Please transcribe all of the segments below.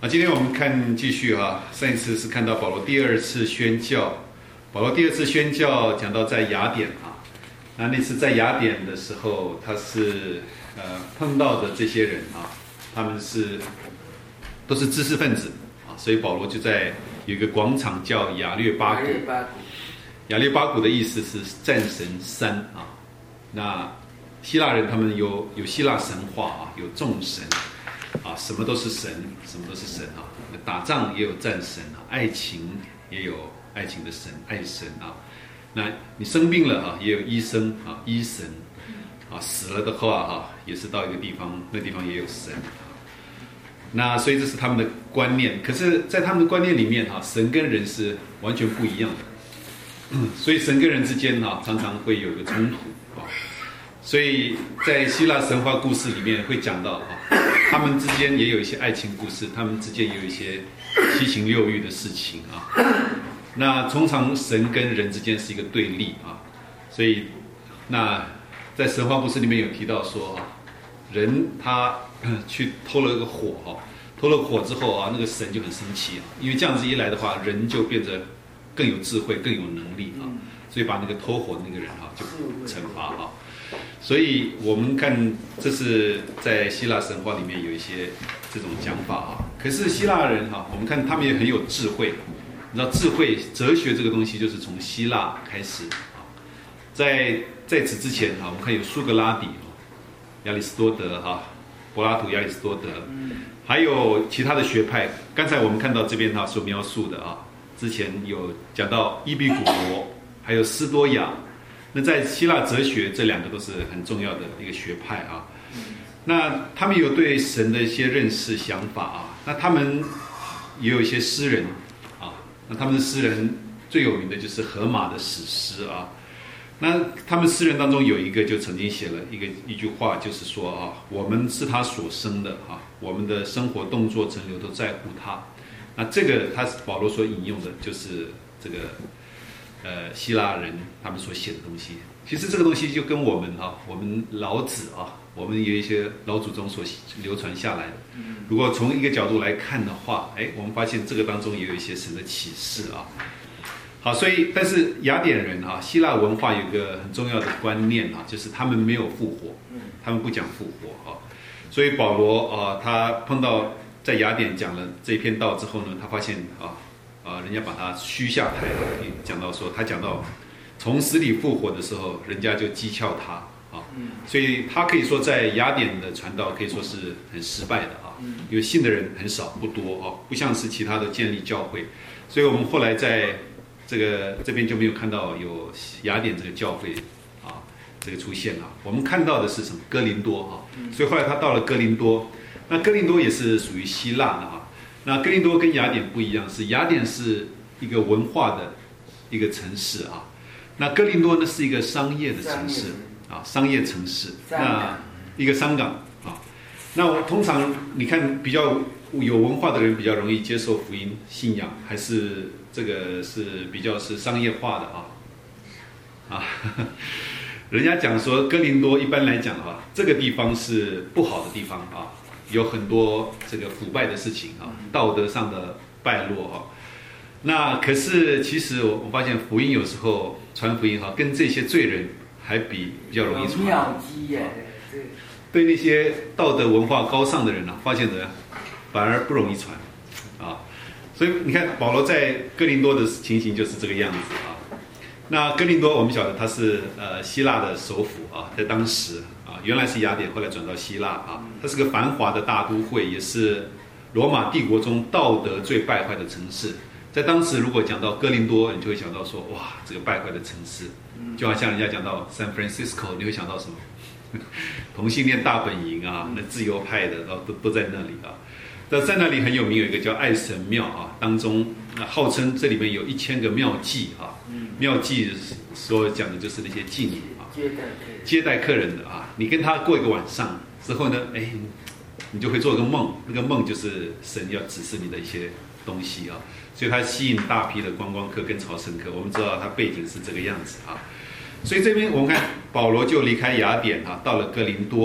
今天我们继续上一次是看到保罗第二次宣教，保罗第二次宣教讲到在雅典那次在雅典的时候，他是碰到的这些人他们都是知识分子所以保罗就在有一个广场叫亚略巴谷。亚略巴谷的意思是战神山那希腊人他们有希腊神话有众神什么都是神，什么都是神打仗也有战神爱情也有爱情的神，爱神那你生病了也有医生医神死了的话也是到一个地方，那地方也有神那所以这是他们的观念。可是在他们的观念里面神跟人是完全不一样的所以神跟人之间常常会有一个冲突所以在希腊神话故事里面会讲到他们之间也有一些爱情故事，他们之间也有一些七情六欲的事情那通常神跟人之间是一个对立所以那在神话故事里面有提到说人他去偷了一个火偷了火之后那个神就很生气因为这样子一来的话，人就变得更有智慧，更有能力所以把那个偷火的那个人就惩罚所以我们看这是在希腊神话里面有一些这种讲法可是希腊人我们看他们也很有智慧。你知道智慧哲学这个东西就是从希腊开始在此之前我们看有苏格拉底、亚里士多德柏拉图、亚里士多德还有其他的学派。刚才我们看到这边所描述的之前有讲到伊壁谷罗还有斯多亚。那在希腊哲学这两个都是很重要的一个学派那他们有对神的一些认识想法那他们也有一些诗人那他们的诗人最有名的就是荷马的史诗那他们诗人当中有一个就曾经写了一句话，就是说我们是他所生的我们的生活动作整流都在乎他。那这个他保罗所引用的就是这个希腊人他们所写的东西。其实这个东西就跟我们老子我们有一些老祖宗所流传下来的。如果从一个角度来看的话，我们发现这个当中也有一些神的启示好，所以但是雅典人希腊文化有一个很重要的观念就是他们没有复活，他们不讲复活所以保罗他碰到在雅典讲了这一篇道之后呢，他发现人家把他虚下台讲到说他讲到从死里复活的时候，人家就讥诮他所以他可以说在雅典的传道可以说是很失败的因为信的人很少不多不像是其他的建立教会。所以我们后来在这边就没有看到有雅典这个教会这个出现我们看到的是什么？哥林多所以后来他到了哥林多，那哥林多也是属于希腊的那哥林多跟雅典不一样，是雅典是一个文化的一个城市那哥林多呢是一个商业的城市商业城市，那一个商港那我通常你看比较有文化的人比较容易接受福音信仰，还是这个是比较是商业化的人家讲说哥林多一般来讲这个地方是不好的地方有很多这个腐败的事情道德上的败落那可是其实我发现福音有时候传福音跟这些罪人还比较容易传对那些道德文化高尚的人发现的反而不容易传所以你看保罗在哥林多的情形就是这个样子那哥林多我们晓得它是希腊的首府在当时原来是雅典，后来转到希腊它是个繁华的大都会，也是罗马帝国中道德最败坏的城市。在当时如果讲到哥林多，你就会想到说哇，这个败坏的城市就好像人家讲到 San Francisco， 你会想到什么？同性恋大本营那自由派的都在那里那在那里很有名，有一个叫爱神庙当中号称这里面有1000个庙妓庙妓所讲的就是那些妓女接待客人的你跟他过一个晚上之后呢，你就会做一个梦，那个梦就是神要指示你的一些东西所以它吸引大批的观光客跟朝圣客。我们知道它背景是这个样子所以这边我们看保罗就离开雅典到了哥林多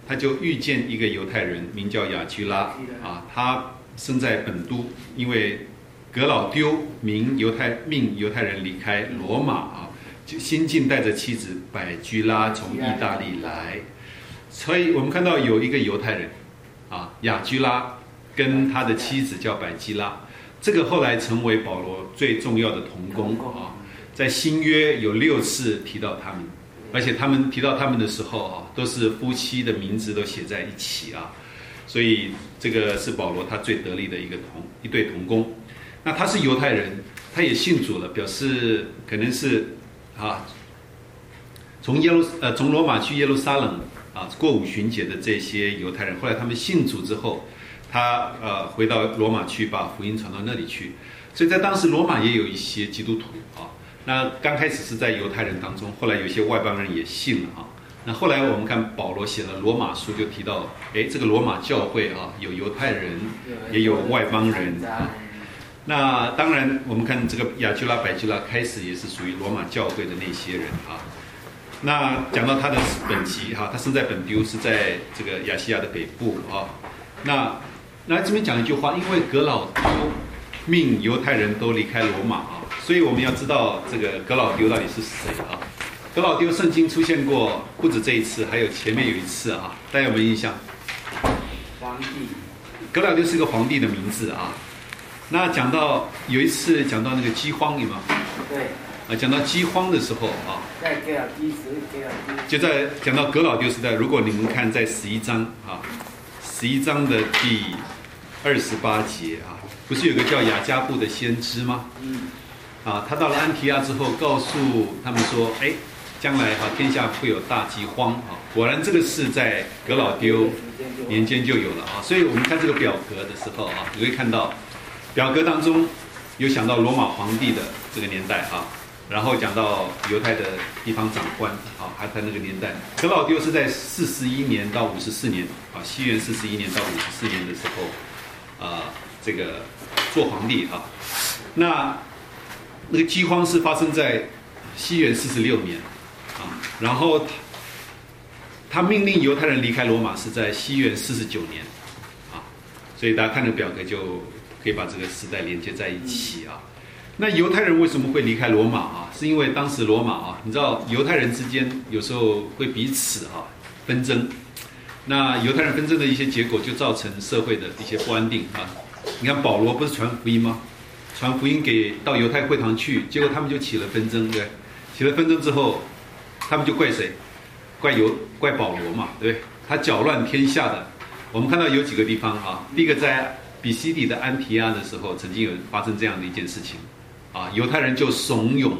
他就遇见一个犹太人，名叫雅居拉啊，他生在本都，因为格老丢命犹太人离开罗马啊，就新近带着妻子百居拉从意大利来，所以我们看到有一个犹太人啊，雅居拉跟他的妻子叫百基拉，这个后来成为保罗最重要的同工啊，在新约有6次提到他们，而且他们提到他们的时候啊，都是夫妻的名字都写在一起啊，所以这个是保罗他最得力的一对同工。那他是犹太人，他也信主了，表示可能是啊，从罗马去耶路撒冷啊过五旬节的这些犹太人，后来他们信主之后，他回到罗马去把福音传到那里去，所以在当时罗马也有一些基督徒啊。那刚开始是在犹太人当中，后来有些外邦人也信了啊。那后来我们看保罗写了罗马书，就提到，这个罗马教会啊，有犹太人，也有外邦人啊。那当然，我们看这个雅居拉、百基拉开始也是属于罗马教会的那些人啊。那讲到他的本籍哈，他生在本丢，是在这个亚细亚的北部啊。那这边讲一句话，因为格老丢命犹太人都离开罗马啊，所以我们要知道这个格老丢到底是谁啊？格老丢圣经出现过不止这一次，还有前面有一次啊，大家有没有印象？ 皇帝。 格老丢是个皇帝的名字啊。那讲到有一次讲到那个饥荒，有没有？ 对。 讲到饥荒的时候啊， 在格老丢就在讲到格老丢时代，如果你们看在11章啊，11章的第28节啊，不是有个叫雅加布的先知吗？啊，他到了安提阿之后，告诉他们说，将来天下会有大饥荒啊。果然这个是在格老丢年间就有了啊。所以我们看这个表格的时候啊，你会看到表格当中有想到罗马皇帝的这个年代啊，然后讲到犹太的地方长官啊，还在那个年代。格老丢是在41年到54年啊，西元41年到54年的时候，这个做皇帝啊。那个饥荒是发生在西元46年啊，然后他命令犹太人离开罗马是在西元49年啊，所以大家看着表格就可以把这个时代连接在一起啊。那犹太人为什么会离开罗马啊？是因为当时罗马啊，你知道犹太人之间有时候会彼此纷争，那犹太人纷争的一些结果就造成社会的一些不安定啊。你看保罗不是传福音吗？传福音到犹太会堂去，结果他们就起了纷争，对，起了纷争之后，他们就怪谁？怪保罗嘛，对不对？他搅乱天下的。我们看到有几个地方啊，第一个在比西底的安提阿的时候，曾经有发生这样的一件事情啊，犹太人就怂恿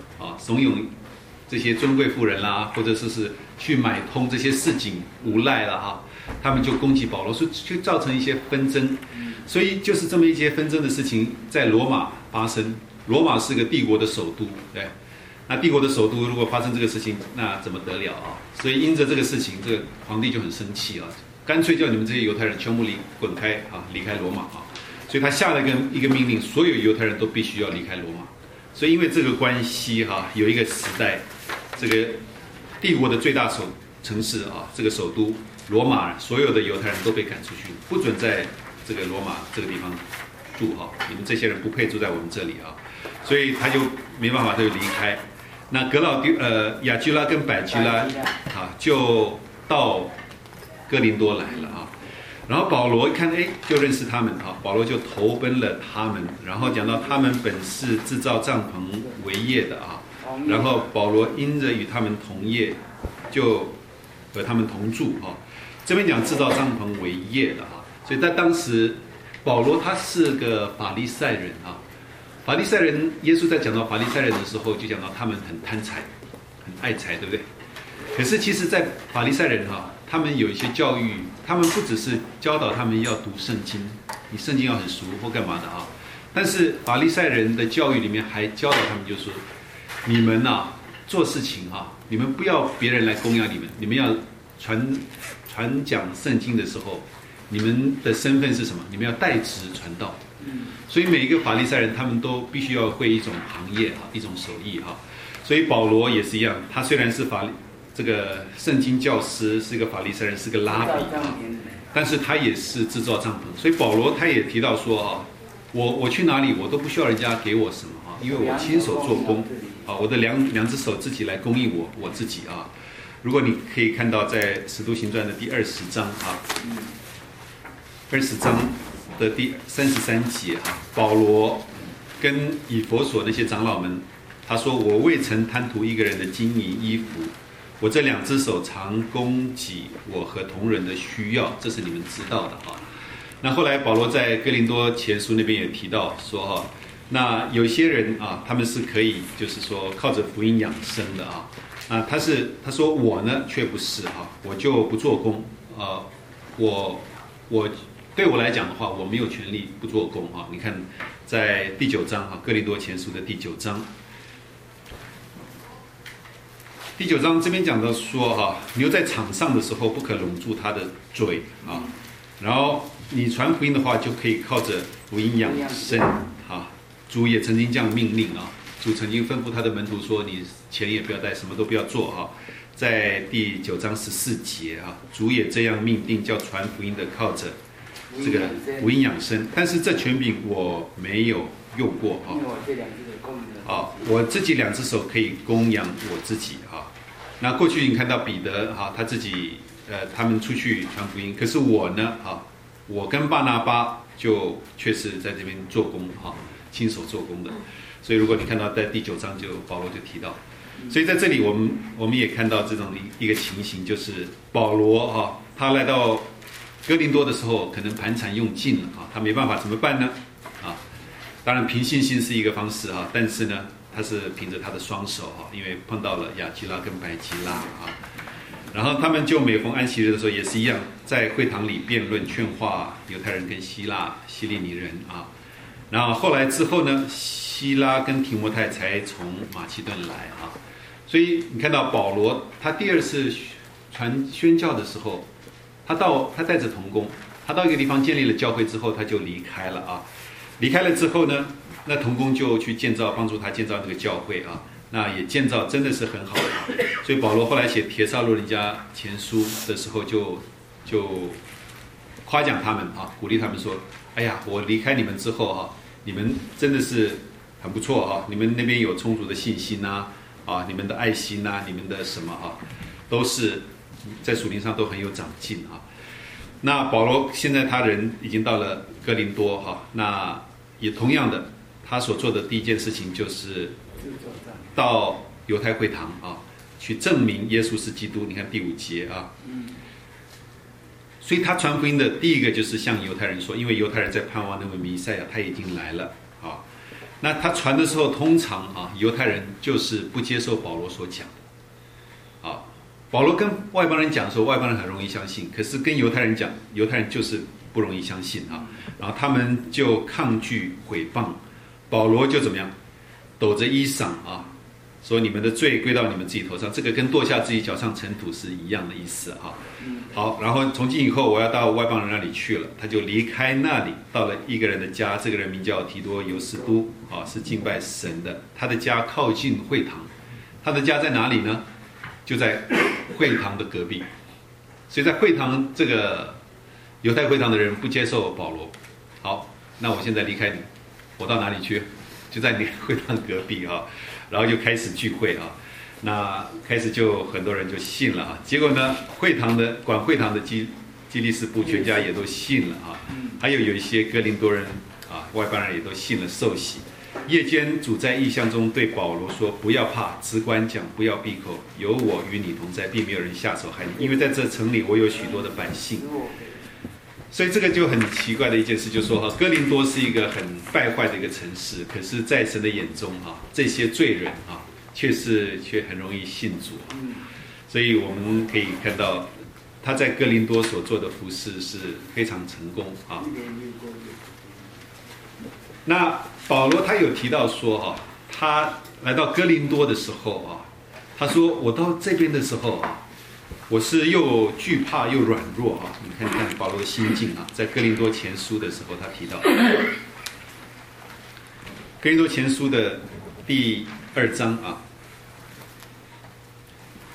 这些尊贵妇人啦，或者是去买通这些市井无赖了哈，他们就攻击保罗，所以就造成一些纷争。所以就是这么一些纷争的事情在罗马发生。罗马是个帝国的首都，对，那帝国的首都如果发生这个事情，那怎么得了啊？所以因着这个事情，这个皇帝就很生气啊，干脆叫你们这些犹太人全部滚开啊，离开罗马啊！所以他下了一个命令，所有犹太人都必须要离开罗马。所以因为这个关系有一个时代，这个帝国的最大城市啊，这个首都罗马，所有的犹太人都被赶出去，不准在这个罗马这个地方住哈，你们这些人不配住在我们这里啊！所以他就没办法，他就离开。那雅居拉跟百基拉就到哥林多来了啊。然后保罗一看，就认识他们啊，保罗就投奔了他们。然后讲到他们本是制造帐篷为业的啊，然后保罗因着与他们同业，就和他们同住啊。这边讲制造帐篷为业的啊，所以在当时保罗他是个法利赛人啊。法利赛人，耶稣在讲到法利赛人的时候，就讲到他们很贪财，很爱财，对不对？可是其实，在法利赛人他们有一些教育，他们不只是教导他们要读圣经，你圣经要很熟或干嘛的啊。但是法利赛人的教育里面还教导他们，就说你们做事情你们不要别人来供养你们，你们要传讲圣经的时候，你们的身份是什么？你们要代职传道。所以每一个法利赛人他们都必须要会一种行业一种手艺所以保罗也是一样，他虽然是这个圣经教师，是一个法利赛人，是个拉比啊，但是他也是制造帐篷。所以保罗他也提到说啊，我去哪里我都不需要人家给我什么啊，因为我亲手做工啊，我的两只手自己来供应我自己啊。如果你可以看到在《使徒行传》的第20章啊，20章的第33节啊，保罗跟以弗所那些长老们，他说：“我未曾贪图一个人的金银衣服，我这2只手常供给我和同人的需要，这是你们知道的啊。”那后来保罗在哥林多前书那边也提到说哈，那有些人啊，他们是可以就是说靠着福音养生的啊。他说我呢却不是哈，我就不做工我对我来讲的话，我没有权利不做工啊。你看在第9章啊，哥林多前书的第9章，第9章这边讲到说哈，牛在场上的时候不可拢住它的嘴啊，然后你传福音的话就可以靠着福音养生啊。主也曾经这样命令啊。主曾经吩咐他的门徒说：“你钱也不要带，什么都不要做哈。”在第9章14节啊，主也这样命定，叫传福音的靠着这个福音养生。但是这权柄我没有用过哈。好，我自己2只手可以供养我自己哈。那过去你看到彼得哈，他自己他们出去传福音，可是我呢啊，我跟巴拿巴就确实在这边做工哈，亲手做工的。所以如果你看到在第9章保罗就提到，所以在这里我们也看到这种一个情形，就是保罗哈，他来到哥林多的时候，可能盘缠用尽了啊，他没办法怎么办呢？啊，当然凭信心是一个方式哈，但是呢，他是凭着他的双手哈，因为碰到了亚基拉跟百基拉啊，然后他们就每逢安息日的时候也是一样，在会堂里辩论劝化犹太人跟希利尼人啊，然后后来之后呢，希拉跟提摩太才从马其顿来啊，所以你看到保罗他第2次宣教的时候，他带着同工，他到一个地方建立了教会之后，他就离开了啊。离开了之后呢，那同工就去帮助他建造那个教会啊，那也建造真的是很好的。所以保罗后来写帖撒罗尼迦前书的时候就夸奖他们啊，鼓励他们说：“哎呀，我离开你们之后啊，你们真的是很不错啊，你们那边有充足的信心啊，你们的爱心啊，你们的什么啊，都是在属灵上都很有长进啊。”那保罗现在他人已经到了哥林多哈，那也同样的，他所做的第一件事情就是到犹太会堂啊，去证明耶稣是基督。你看第5节啊，所以他传福音的第一个就是向犹太人说，因为犹太人在盼望那位弥赛亚，他已经来了啊。那他传的时候，通常啊，犹太人就是不接受保罗所讲的啊。保罗跟外邦人讲的时候，外邦人很容易相信，可是跟犹太人讲，犹太人就是不容易相信啊。然后他们就抗拒毁谤，保罗就怎么样，抖着衣裳啊，说你们的罪归到你们自己头上，这个跟跺下自己脚上尘土是一样的意思啊。好，然后从今以后我要到外邦人那里去了，他就离开那里，到了一个人的家，这个人名叫提多尤斯都啊，是敬拜神的，他的家靠近会堂，他的家在哪里呢？就在会堂的隔壁，所以在会堂这个犹太会堂的人不接受保罗。好，那我现在离开你，我到哪里去？就在你会堂隔壁啊，然后就开始聚会啊，那开始就很多人就信了啊。结果呢，管会堂的基利斯布全家也都信了啊，还有一些哥林多人啊，外邦人也都信了受洗。夜间主在异象中对保罗说：“不要怕，只管讲，不要闭口，有我与你同在，并没有人下手害你，因为在这城里我有许多的百姓。”所以这个就很奇怪的一件事，就是说哥林多是一个很败坏的一个城市，可是在神的眼中这些罪人却很容易信主。所以我们可以看到他在哥林多所做的服事是非常成功啊。那保罗他有提到说他来到哥林多的时候他说我到这边的时候我是又惧怕又软弱你看看保罗的心境在哥林多前书的时候他提到，哥林多前书的第2章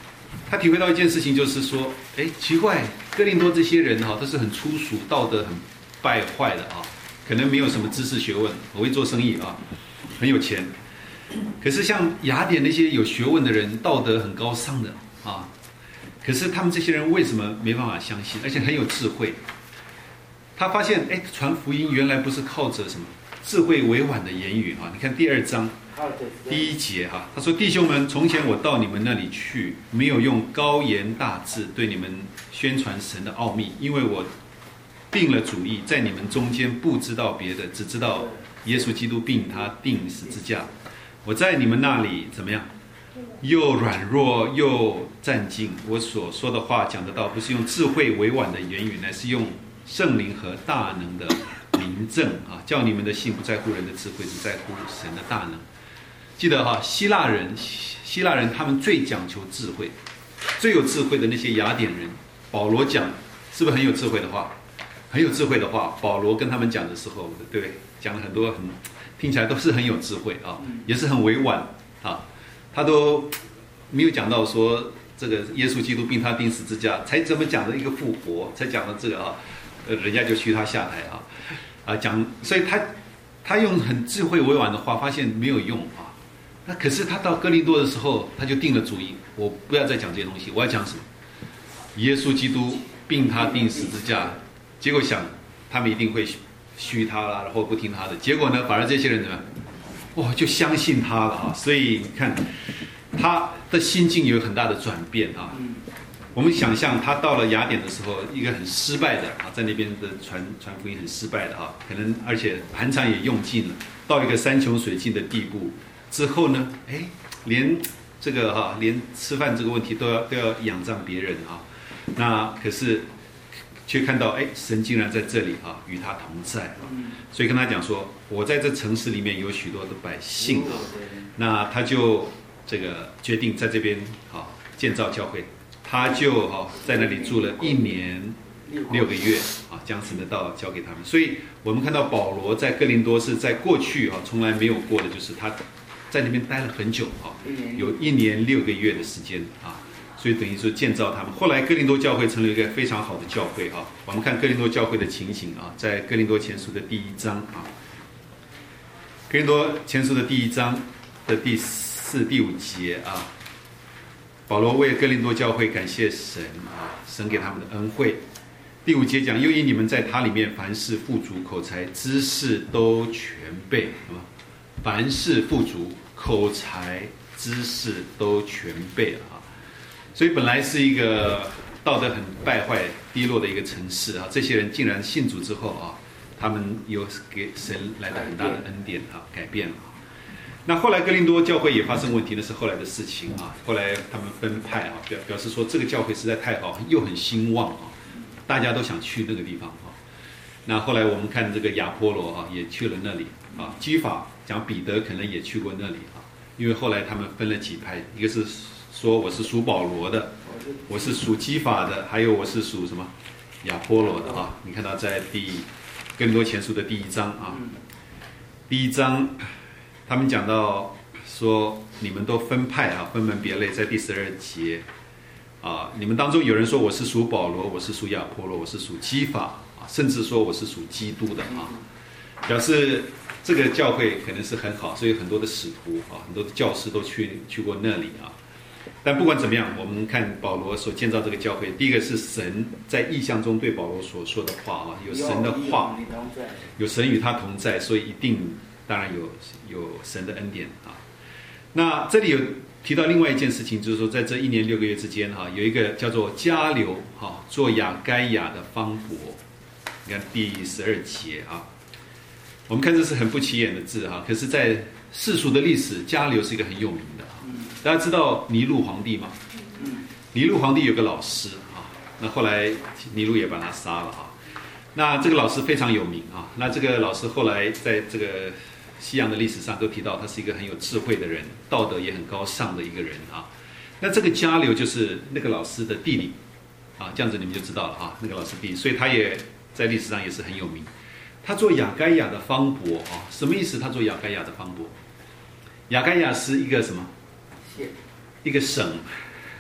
他体会到一件事情，就是说，哎，奇怪，哥林多这些人哈，都是很粗俗、道德很败坏的啊，可能没有什么知识学问，很会做生意啊，很有钱。可是像雅典那些有学问的人，道德很高尚的啊，可是他们这些人为什么没办法相信？而且很有智慧。他发现，哎，传福音原来不是靠着什么智慧委婉的言语啊。你看第2章第1节哈，他说：“弟兄们，从前我到你们那里去，没有用高言大志对你们宣传神的奥秘，因为我定了主意，在你们中间不知道别的，只知道耶稣基督并他钉十字架。我在你们那里怎么样？又软弱又战兢。我所说的话讲得到，不是用智慧委婉的言语，乃是用圣灵和大能的明证啊，叫你们的信不在乎人的智慧，只在乎神的大能。”记得哈，希腊人他们最讲求智慧，最有智慧的那些雅典人，保罗讲是不是很有智慧的话？很有智慧的话，保罗跟他们讲的时候，对不对？讲了很多听起来都是很有智慧啊，也是很委婉啊，他都没有讲到说这个耶稣基督并他钉十字架，才怎么讲的一个复活，才讲到这个啊，人家就驱他下台讲，所以他用很智慧委婉的话，发现没有用啊。那可是他到哥林多的时候，他就定了主意，我不要再讲这些东西，我要讲什么？耶稣基督并他钉十字架。结果想他们一定会虚他啦，然后不听他的。结果呢，反而这些人怎么样？哇，就相信他了啊！所以你看，他的心境有很大的转变啊。我们想象他到了雅典的时候，一个很失败的啊，在那边的传福音很失败的啊，可能而且盘缠也用尽了，到一个山穷水尽的地步。之后呢，哎，连这个连吃饭这个问题都要仰仗别人啊。那可是却看到，哎，神竟然在这里啊，与他同在啊。所以跟他讲说，我在这城市里面有许多的百姓啊。那他就这个决定在这边建造教会，他就在那里住了1年6个月啊，将神的道交给他们。所以我们看到保罗在哥林多是在过去从来没有过的，就是他在那边待了很久啊，有1年6个月的时间啊，所以等于说建造他们。后来哥林多教会成了一个非常好的教会啊。我们看哥林多教会的情形啊，在哥林多前书的第1章啊，哥林多前书的第1章的第4、第5节啊，保罗为哥林多教会感谢神啊，神给他们的恩惠。第5节讲，又因你们在他里面凡事富足，口才知识都全备，凡事富足，口才知识都全备了啊。所以本来是一个道德很败坏、低落的一个城市啊，这些人竟然信主之后啊，他们有给神来的很大的恩典啊，改变了。那后来哥林多教会也发生问题，那是后来的事情啊。后来他们分派啊，表示说这个教会实在太好，又很兴旺啊，大家都想去那个地方啊。那后来我们看这个亚波罗啊，也去了那里啊。基法讲彼得可能也去过那里啊，因为后来他们分了几派，一个是说我是属保罗的，我是属基法的，还有我是属什么亚波罗的啊。你看到在哥林多前书的第1章啊，第1章他们讲到说你们都分派啊，分门别类，在第12节啊，你们当中有人说我是属保罗，我是属亚波罗，我是属基法啊，甚至说我是属基督的啊，表示这个教会可能是很好，所以很多的使徒啊，很多的教师都去过那里啊。但不管怎么样，我们看保罗所建造这个教会，第一个是神在异象中对保罗所说的话啊，有神的话，有神与他同在，所以一定当然有神的恩典啊。那这里有提到另外一件事情，就是说在这1年6个月之间有一个叫做迦流做亚该亚的方伯，你看第12节啊。我们看这是很不起眼的字可是在世俗的历史，迦流是一个很有名的大家知道尼禄皇帝吗？尼禄皇帝有个老师那后来尼禄也把他杀了那这个老师非常有名那这个老师后来在这个西洋的历史上都提到，他是一个很有智慧的人，道德也很高尚的一个人那这个迦流就是那个老师的弟弟这样子你们就知道了那个老师弟弟，所以他也在历史上也是很有名。他做亚该亚的方伯什么意思？他做亚该亚的方伯，亚该亚是一个什么？一个省，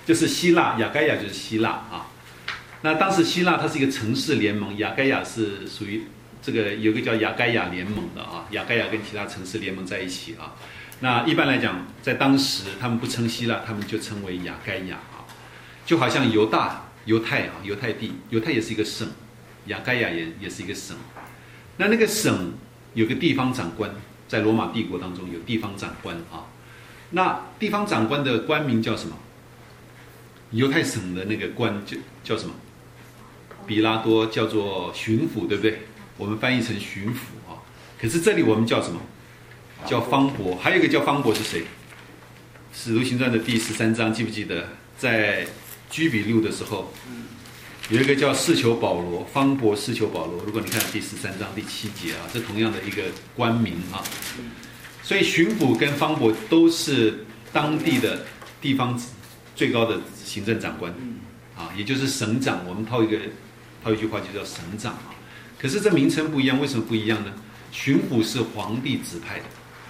就是希腊，亚该亚就是希腊啊。那当时希腊它是一个城市联盟，亚该亚是属于这个有个叫亚该亚联盟的啊，亚该亚跟其他城市联盟在一起啊。那一般来讲，在当时他们不称希腊，他们就称为亚该亚啊，就好像犹太地，犹太也是一个省，亚该亚也是一个省。那个省有个地方长官，在罗马帝国当中有地方长官啊。那地方长官的官名叫什么？犹太省的那个官就叫什么？比拉多叫做巡抚，对不对？我们翻译成巡抚啊。可是这里我们叫什么？叫方伯。还有一个叫方伯是谁？《使徒行传》的第13章，记不记得在居比路的时候，有一个叫士求保罗，方伯士求保罗。如果你看第13章第7节啊，这同样的一个官名啊。所以巡抚跟方伯都是当地的地方最高的行政长官啊，也就是省长。我们套一句话就叫省长啊。可是这名称不一样，为什么不一样呢？巡抚是皇帝指派的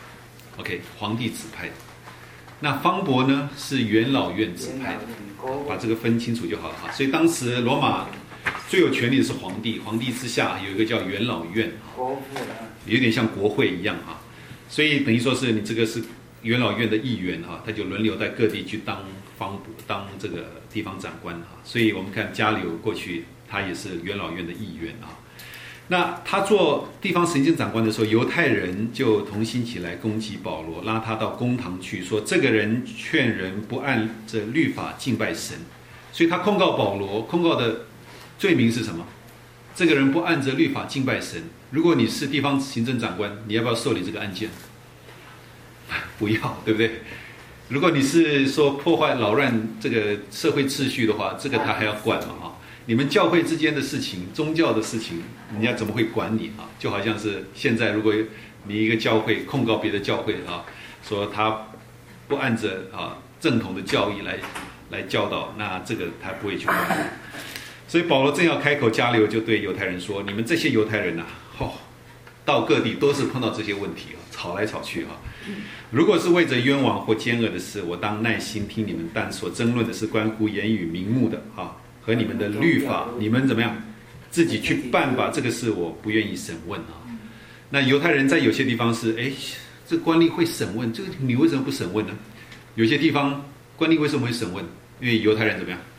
，OK， 皇帝指派的。那方伯呢是元老院指派的，把这个分清楚就好了啊。所以当时罗马最有权力的是皇帝，皇帝之下有一个叫元老院，有点像国会一样啊。所以等于说是你这个是元老院的议员啊，他就轮流在各地去当方伯，当这个地方长官啊。所以我们看迦流过去他也是元老院的议员啊。那他做地方行政长官的时候，犹太人就同心起来攻击保罗，拉他到公堂去，说这个人劝人不按着律法敬拜神。所以他控告保罗，控告的罪名是什么？这个人不按着律法敬拜神。如果你是地方行政长官，你要不要受理这个案件？不要，对不对？如果你是说破坏扰乱这个社会秩序的话，这个他还要管嘛哈。你们教会之间的事情，宗教的事情，人家怎么会管你啊？就好像是现在，如果你一个教会控告别的教会啊，说他不按着正统的教义来教导，那这个他不会去管你。所以保罗正要开口，迦流就对犹太人说：“你们这些犹太人到各地都是碰到这些问题啊，吵来吵去啊。如果是为着冤枉或奸恶的事，我当耐心听你们；但所争论的是关乎言语名目的和你们的律法，你们怎么样？自己去办吧。这个事我不愿意审问啊。”那犹太人在有些地方是，这官吏会审问，这个你为什么不审问呢？有些地方官吏为什么会审问？因为犹太人怎么样？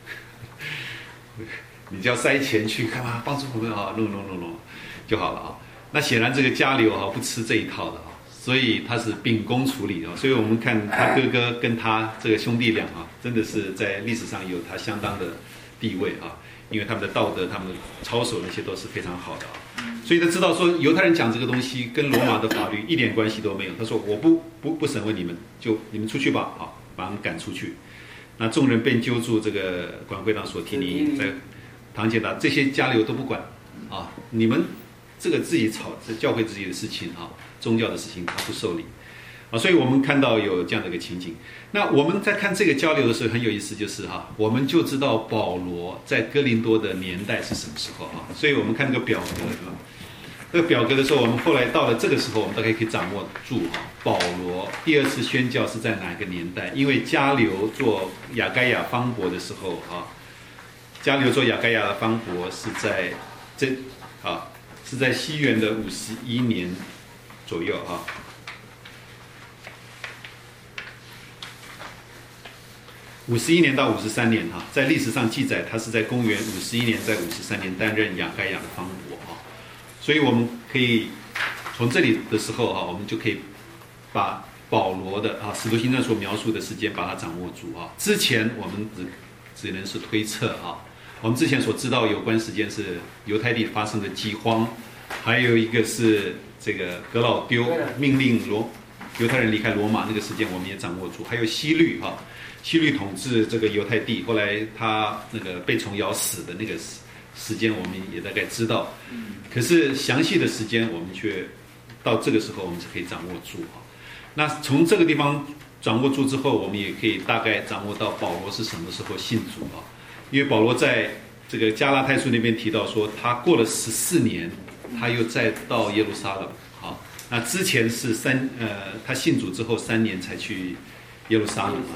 你只要塞钱去干嘛？帮助我们弄就好了啊。那显然这个迦流不吃这一套的啊，所以他是秉公处理啊。所以我们看他哥哥跟他这个兄弟俩真的是在历史上有他相当的地位啊，因为他们的道德、他们的操守那些都是非常好的啊。所以他知道说犹太人讲这个东西跟罗马的法律一点关系都没有。他说我不审问你们，就你们出去吧，把他们赶出去。那众人便揪住这个管会长所提尼在堂前打，这些迦流都不管啊，你们这个自己吵教会自己的事情宗教的事情他不受理啊。所以我们看到有这样的一个情景。那我们在看这个交流的时候很有意思，就是我们就知道保罗在哥林多的年代是什么时候所以我们看这个表格这个表格的时候，我们后来到了这个时候，我们大概可以掌握住保罗第二次宣教是在哪个年代？因为迦流做亚该亚方伯的时候迦流做亚该亚的方伯是在是在西元的51年左右51年到53年在历史上记载他是在公元51年在53年担任亚该亚的方伯所以我们可以从这里的时候我们就可以把保罗的使徒行传所描述的时间把它掌握住之前我们只能是推测我们之前所知道有关时间是犹太地发生的饥荒，还有一个是这个格老丢命令犹太人离开罗马那个时间我们也掌握住，还有希律希律统治这个犹太地，后来他那个被虫咬死的那个时间我们也大概知道，可是详细的时间我们却到这个时候我们是可以掌握住那从这个地方掌握住之后，我们也可以大概掌握到保罗是什么时候信主因为保罗在这个加拉太书那边提到说，他过了14年，他又再到耶路撒冷那之前是他信主之后3年才去耶路撒冷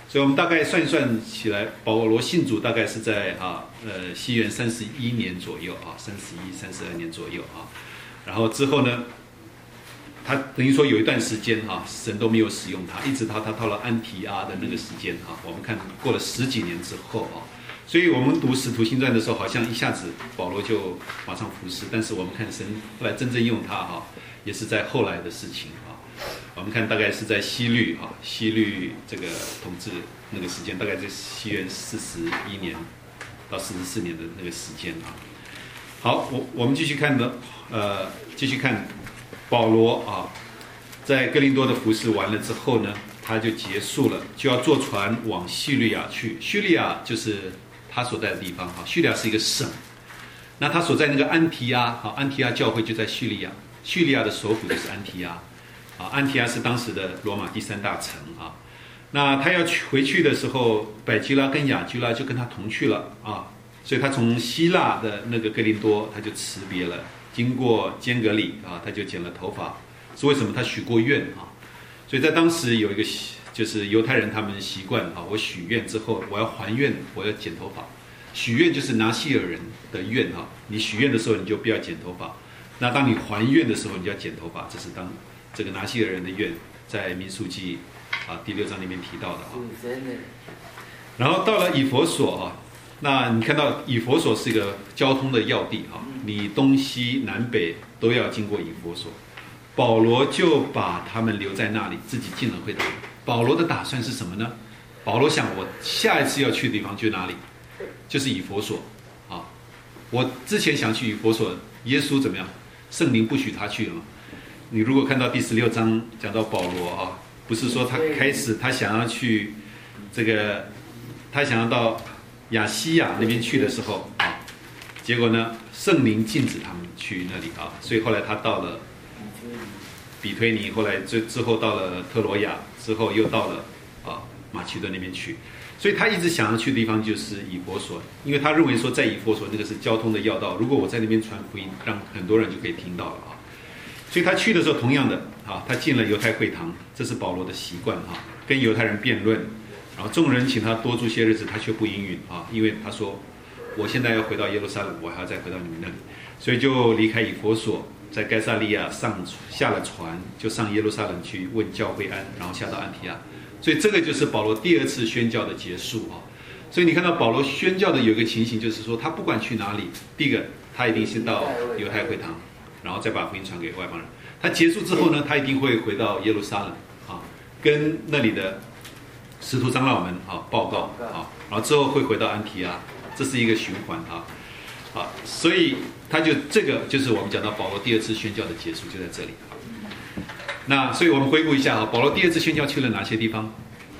所以我们大概算一算起来，保罗信主大概是在西元31年左右啊，31、32年左右啊。然后之后呢，他等于说有一段时间神都没有使用他，一直他到了安提阿的那个时间我们看过了10几年之后所以我们读《使徒行传》的时候，好像一下子保罗就马上服侍，但是我们看神后来真正用他也是在后来的事情我们看大概是在西律这个统治那个时间，大概在西元41年到44年的那个时间好，我们继续看继续看保罗在哥林多的服侍完了之后呢，他就结束了，就要坐船往叙利亚去。叙利亚就是他所在的地方叙利亚是一个省。那他所在那个安提阿安提阿教会就在叙利亚，叙利亚的首府就是安提阿安提阿是当时的罗马第3大城那他要回去的时候，百基拉跟雅基拉就跟他同去了所以他从希腊的那个哥林多他就辞别了，经过坚革里他就剪了头发。是为什么？他许过愿所以在当时有一个就是犹太人他们习惯我许愿之后我要还愿，我要剪头发。许愿就是拿西尔人的愿你许愿的时候你就不要剪头发，那当你还愿的时候你就要剪头发，这是当这个拿西尔人的愿，在民数记第6章里面提到的然后到了以弗所那你看到以弗所是一个交通的要地你东西南北都要经过以弗所。保罗就把他们留在那里，自己进了会堂。保罗的打算是什么呢？保罗想，我下一次要去的地方就哪里？就是以弗所我之前想去以弗所，耶稣怎么样？圣灵不许他去了嘛。你如果看到第16章讲到保罗不是说他开始他想要去这个，他想要到亚西亚那边去的时候结果呢，圣灵禁止他们去那里所以后来他到了比推尼，后来之后到了特罗亚，之后又到了马其顿那边去。所以他一直想要去的地方就是以弗所，因为他认为说在以弗所那个是交通的要道，如果我在那边传福音，让很多人就可以听到了所以他去的时候同样的他进了犹太会堂，这是保罗的习惯跟犹太人辩论，然后众人请他多住些日子，他却不应允因为他说我现在要回到耶路撒冷，我还要再回到你们那里，所以就离开以弗所，在该撒利亚下了船，就上耶路撒冷去问教会安，然后下到安提阿。所以这个就是保罗第2次宣教的结束所以你看到保罗宣教的有一个情形，就是说他不管去哪里，第一个他一定是到犹太会堂，然后再把福音传给外邦人。他结束之后呢，他一定会回到耶路撒冷跟那里的使徒长老们报告然后之后会回到安提阿，这是一个循环所以他就这个就是我们讲到保罗第2次宣教的结束就在这里那所以我们回顾一下保罗第2次宣教去了哪些地方？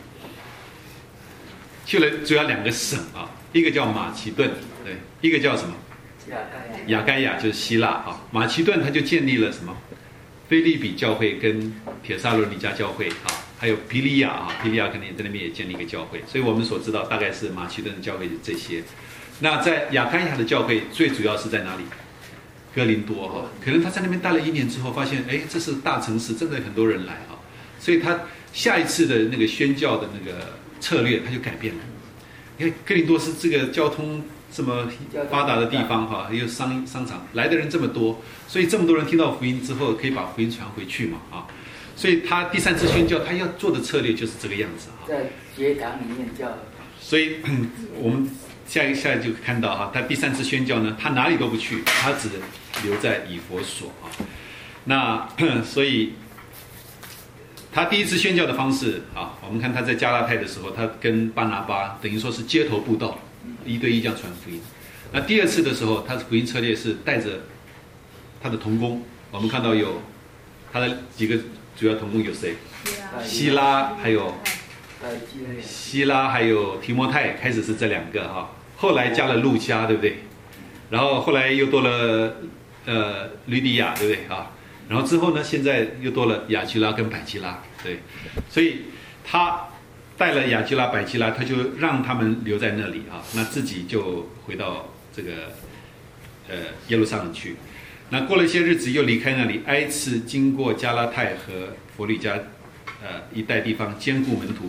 去了主要2个省一个叫马其顿，对，一个叫什么？亚该亚，就是希腊马其顿他就建立了什么？腓立比教会跟帖撒罗尼迦教会还有庇利亚庇利亚肯定在那边也建立一个教会，所以我们所知道大概是马其顿的教会是这些。那在亚该亚的教会最主要是在哪里？哥林多可能他在那边待了1年之后，发现这是大城市，真的很多人来所以他下一次的那个宣教的那个策略他就改变了。因为哥林多是这个交通这么发达的地方也有商场，来的人这么多，所以这么多人听到福音之后，可以把福音传回去嘛所以他第3次宣教，他要做的策略就是这个样子在学堂里面教。 所以我们下一就看到他第3次宣教呢，他哪里都不去，他只留在以弗所那所以他第1次宣教的方式我们看他在加拉太的时候，他跟巴拿巴等于说是街头布道，1对1这样传福音。那第2次的时候，他的福音策略是带着他的同工，我们看到有他的几个主要同工有谁？希拉还有提摩太，开始是这2个后来加了路加，对不对？然后后来又多了吕底亚，对不对然后之后呢，现在又多了亚基拉跟百基拉，对，所以他带了亚基拉、百基拉，他就让他们留在那里那自己就回到这个耶路撒冷去。那过了一些日子，又离开那里，挨次经过加拉太和弗吕加一带地方，兼顾门徒，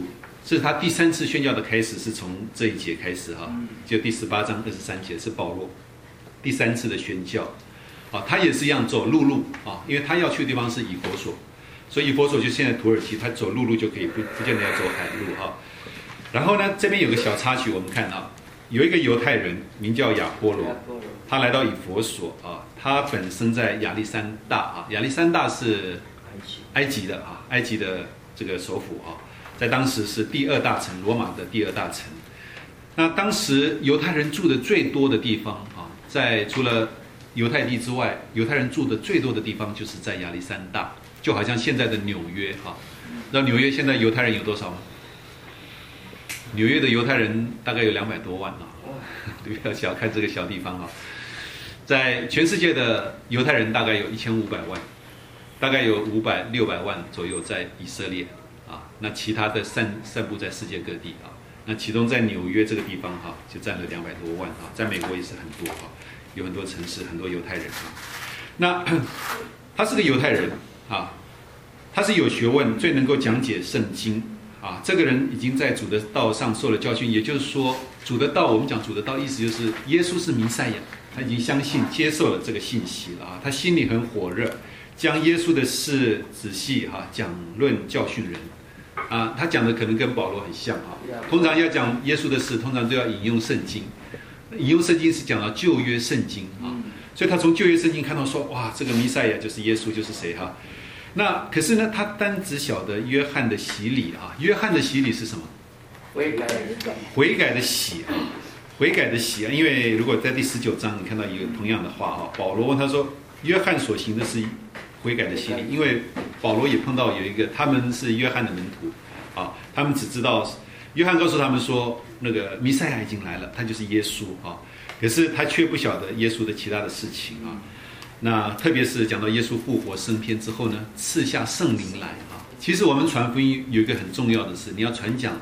是他第3次宣教的开始，是从这一节开始哈，就第18章23节是保罗第3次的宣教，啊，他也是一样走陆路啊，因为他要去的地方是以弗所，所以以弗所就现在土耳其，他走陆路就可以，不见得要走海路哈。然后呢，这边有个小插曲，我们看到有一个犹太人名叫亚波罗，他来到以弗所啊，他本身在亚历山大啊，亚历山大是埃及的啊，埃及的这个首府啊。在当时是第2大城，罗马的第2大城。那当时犹太人住的最多的地方啊，在除了犹太地之外，犹太人住的最多的地方就是在亚历山大，就好像现在的纽约啊。那纽约现在犹太人有多少吗？纽约的犹太人大概有200多万啊，不要小看这个小地方啊。在全世界的犹太人大概有1500万，大概有600万左右在以色列。那其他的散布在世界各地啊，那其中在纽约这个地方哈，就占了200多万啊，在美国也是很多啊，有很多城市很多犹太人啊。那他是个犹太人啊，他是有学问，最能够讲解圣经啊。这个人已经在主的道上受了教训，也就是说，主的道，我们讲主的道，意思就是耶稣是弥赛亚，他已经相信接受了这个信息了啊，他心里很火热，将耶稣的事仔细讲论教训人。啊，他讲的可能跟保罗很像啊。通常要讲耶稣的事，通常都要引用圣经。引用圣经是讲到旧约圣经啊，所以他从旧约圣经看到说，哇，这个弥赛亚就是耶稣，就是谁哈？那可是呢，他单只晓得约翰的洗礼啊。约翰的洗礼是什么？悔改的洗啊，悔改的洗啊。因为如果在第19章你看到一个同样的话啊，保罗问他说，约翰所行的是悔改的洗礼，因为保罗也碰到有一个，他们是约翰的门徒啊，他们只知道约翰告诉他们说，那个弥赛亚已经来了，他就是耶稣啊，可是他却不晓得耶稣的其他的事情啊。那特别是讲到耶稣复活升天之后呢，赐下圣灵来啊。其实我们传福音有一个很重要的事，你要传讲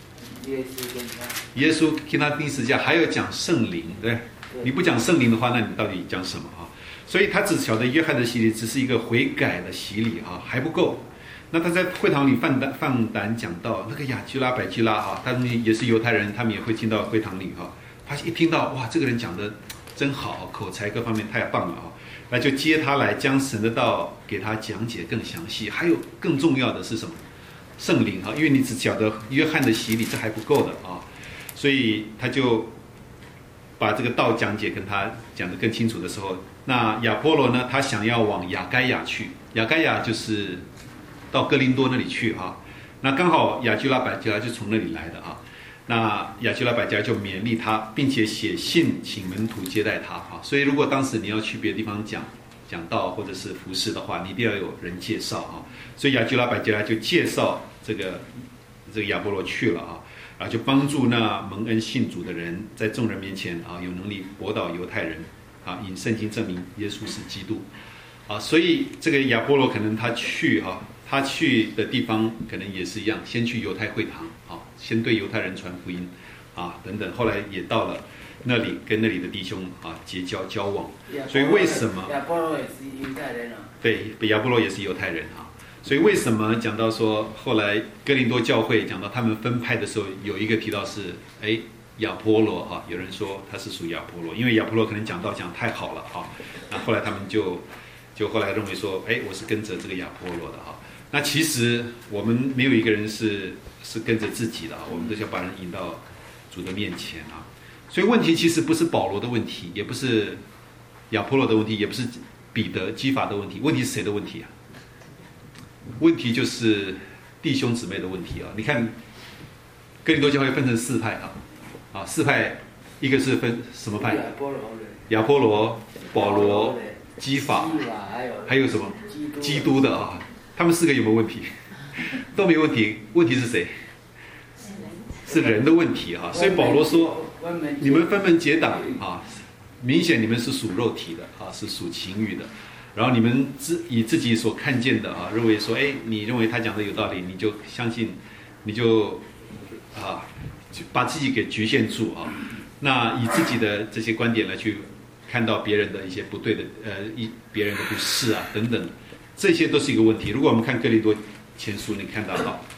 耶稣跟他钉十字架，还要讲圣灵，对，你不讲圣灵的话，那你到底讲什么啊？所以他只晓得约翰的洗礼只是一个悔改的洗礼啊，还不够。那他在会堂里放胆讲到那个亚居拉、百基拉啊，他们也是犹太人，他们也会进到会堂里哈。他一听到哇，这个人讲的真好，口才各方面太棒了啊，那就接他来，将神的道给他讲解更详细。还有更重要的是什么？圣灵啊，因为你只晓得约翰的洗礼，这还不够的啊，所以他就把这个道讲解跟他讲得更清楚的时候，那亚波罗呢，他想要往亚该亚去，亚该亚就是到哥林多那里去啊。那刚好亚居拉、百基拉就从那里来的啊。那亚居拉、百基拉就勉励他，并且写信请门徒接待他啊。所以如果当时你要去别的地方讲道或者是服事的话，你一定要有人介绍啊。所以亚居拉、百基拉就介绍这个亚波罗去了啊，就帮助那蒙恩信主的人在众人面前啊有能力驳倒犹太人啊，引圣经证明耶稣是基督啊。所以这个亚波罗可能他去的地方可能也是一样，先去犹太会堂啊，先对犹太人传福音啊等等，后来也到了那里跟那里的弟兄啊结交往。所以为什么亚波罗也是犹太人啊？对，亚波罗也是犹太人啊。所以为什么讲到说后来哥林多教会讲到他们分派的时候，有一个提到是亚波罗啊，有人说他是属亚波罗，因为亚波罗可能讲太好了啊，那后来他们就后来认为说，我是跟着这个亚波罗的啊。那其实我们没有一个人是跟着自己的啊，我们都想把人引到主的面前啊。所以问题其实不是保罗的问题，也不是亚波罗的问题，也不是彼得、基法的问题，问题是谁的问题啊？问题就是弟兄姊妹的问题啊！你看，哥林多教会分成4派啊，4派，一个是分什么派？亚波罗、保罗、基法，还有什么？基督的啊！他们4个有没有问题？都没问题，问题是谁？是人的问题啊！所以保罗说，你们分门结党啊，明显你们是属肉体的啊，是属情欲的。然后你们以自己所看见的啊，认为说，你认为他讲的有道理，你就相信，你就把自己给局限住啊。那以自己的这些观点来去看到别人的一些不对的别人的不是啊等等，这些都是一个问题。如果我们看哥林多前书，你看到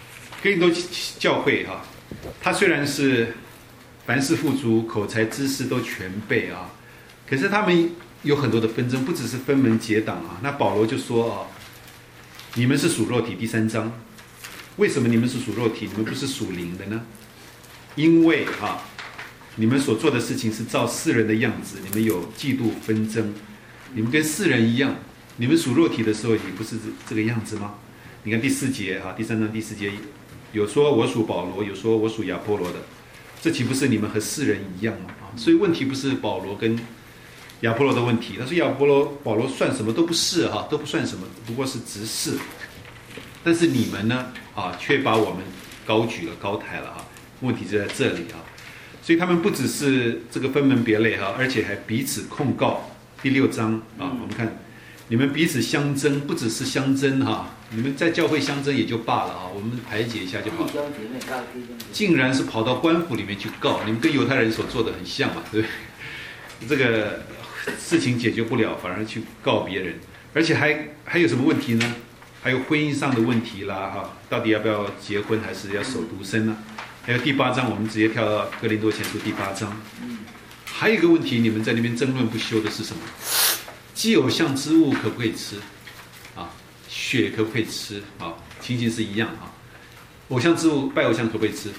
哥林多教会哈，他虽然是凡事富足，口才知识都全备啊，可是他们有很多的纷争，不只是分门结党啊。那保罗就说啊，你们是属肉体，第3章，为什么你们是属肉体，你们不是属灵的呢？因为啊，你们所做的事情是照世人的样子，你们有嫉妒纷争，你们跟世人一样，你们属肉体的时候也不是这个样子吗？你看第4节啊，第3章第4节，有说我属保罗，有说我属亚波罗的，这岂不是你们和世人一样吗？啊，所以问题不是保罗跟亚波罗的问题，他说保罗算什么都不是哈，都不算什么，不过是执事。但是你们呢啊，却把我们高举了、高抬了啊，问题就在这里啊。所以他们不只是这个分门别类哈，而且还彼此控告。第6章啊，我们看你们彼此相争，不只是相争哈，你们在教会相争也就罢了啊，我们排解一下就好了。竟然是跑到官府里面去告，你们跟犹太人所做的很像嘛，对不对？这个事情解决不了，反而去告别人，而且还有什么问题呢？还有婚姻上的问题啦哈，到底要不要结婚，还是要守独身呢？还有第8章，我们直接跳到哥林多前书第8章。还有一个问题，你们在那边争论不休的是什么？祭偶像之物可不可以吃？啊，血可不可以吃？啊，情形是一样啊。偶像之物，拜偶像可不可以吃？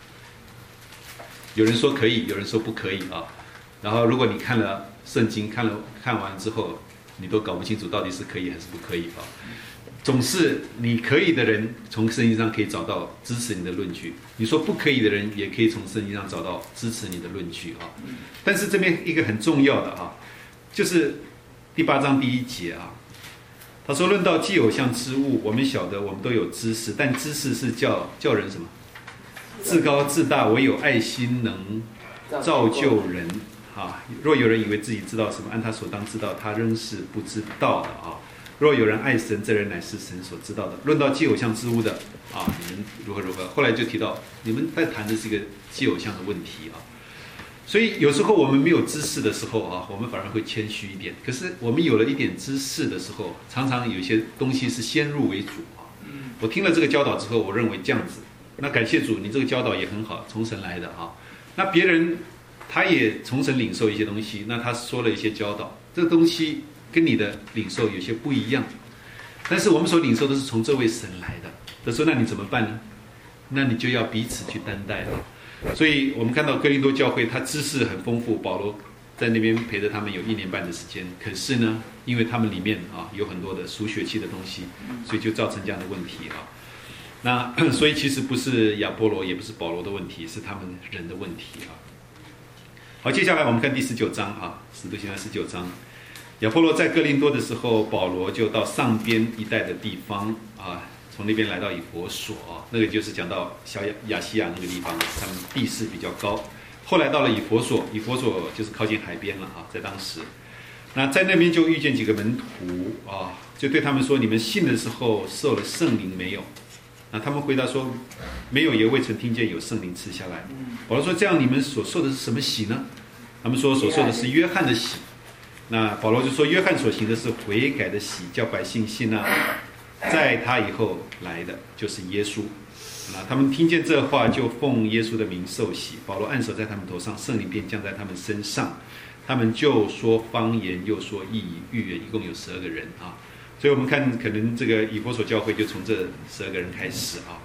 有人说可以，有人说不可以啊。然后，如果你看了圣经，看完之后，你都搞不清楚到底是可以还是不可以啊。总是你可以的人，从圣经上可以找到支持你的论据；你说不可以的人，也可以从圣经上找到支持你的论据啊。但是这边一个很重要的啊，就是第8章第1节啊，他说：“论到祭偶像之物，我们晓得，我们都有知识，但知识是叫人什么？自高自大，唯有爱心能造就人啊。若有人以为自己知道什么，按他所当知道，他仍是不知道的啊。若有人爱神，这人乃是神所知道的。论到祭偶像之物的啊，你们如何如何。后来就提到你们在谈的是一个祭偶像的问题啊。所以有时候我们没有知识的时候啊，我们反而会谦虚一点。可是我们有了一点知识的时候，常常有些东西是先入为主啊。我听了这个教导之后，我认为这样子，那感谢主，你这个教导也很好，从神来的啊。那别人他也从神领受一些东西，那他说了一些教导，这个东西跟你的领受有些不一样，但是我们所领受的是从这位神来的。他说：“那你怎么办呢？那你就要彼此去担待了。”所以我们看到哥林多教会，他知识很丰富，保罗在那边陪着他们有1年半的时间。可是呢，因为他们里面啊有很多的属血气的东西，所以就造成这样的问题啊。那所以其实不是亚波罗，也不是保罗的问题，是他们人的问题啊。好，接下来我们看第19章啊，使徒行传19章。亚波罗在哥林多的时候，保罗就到上边一带的地方啊，从那边来到以弗所啊，那个就是讲到小亚细亚那个地方，他们地势比较高。后来到了以弗所，以弗所就是靠近海边了啊，在当时，那在那边就遇见几个门徒啊，就对他们说：“你们信的时候受了圣灵没有？”那他们回答说：“没有，也未曾听见有圣灵赐下来。”保罗说：“这样你们所受的是什么洗呢？”他们说：“所受的是约翰的洗。”那保罗就说：“约翰所行的是悔改的洗，叫百姓信那在他以后来的就是耶稣。”那他们听见这话，就奉耶稣的名受洗。保罗按手在他们头上，圣灵便降在他们身上，他们就说方言，又说异语，预言，一共有12个人啊。所以我们看，可能这个以弗所教会就从这12个人开始啊。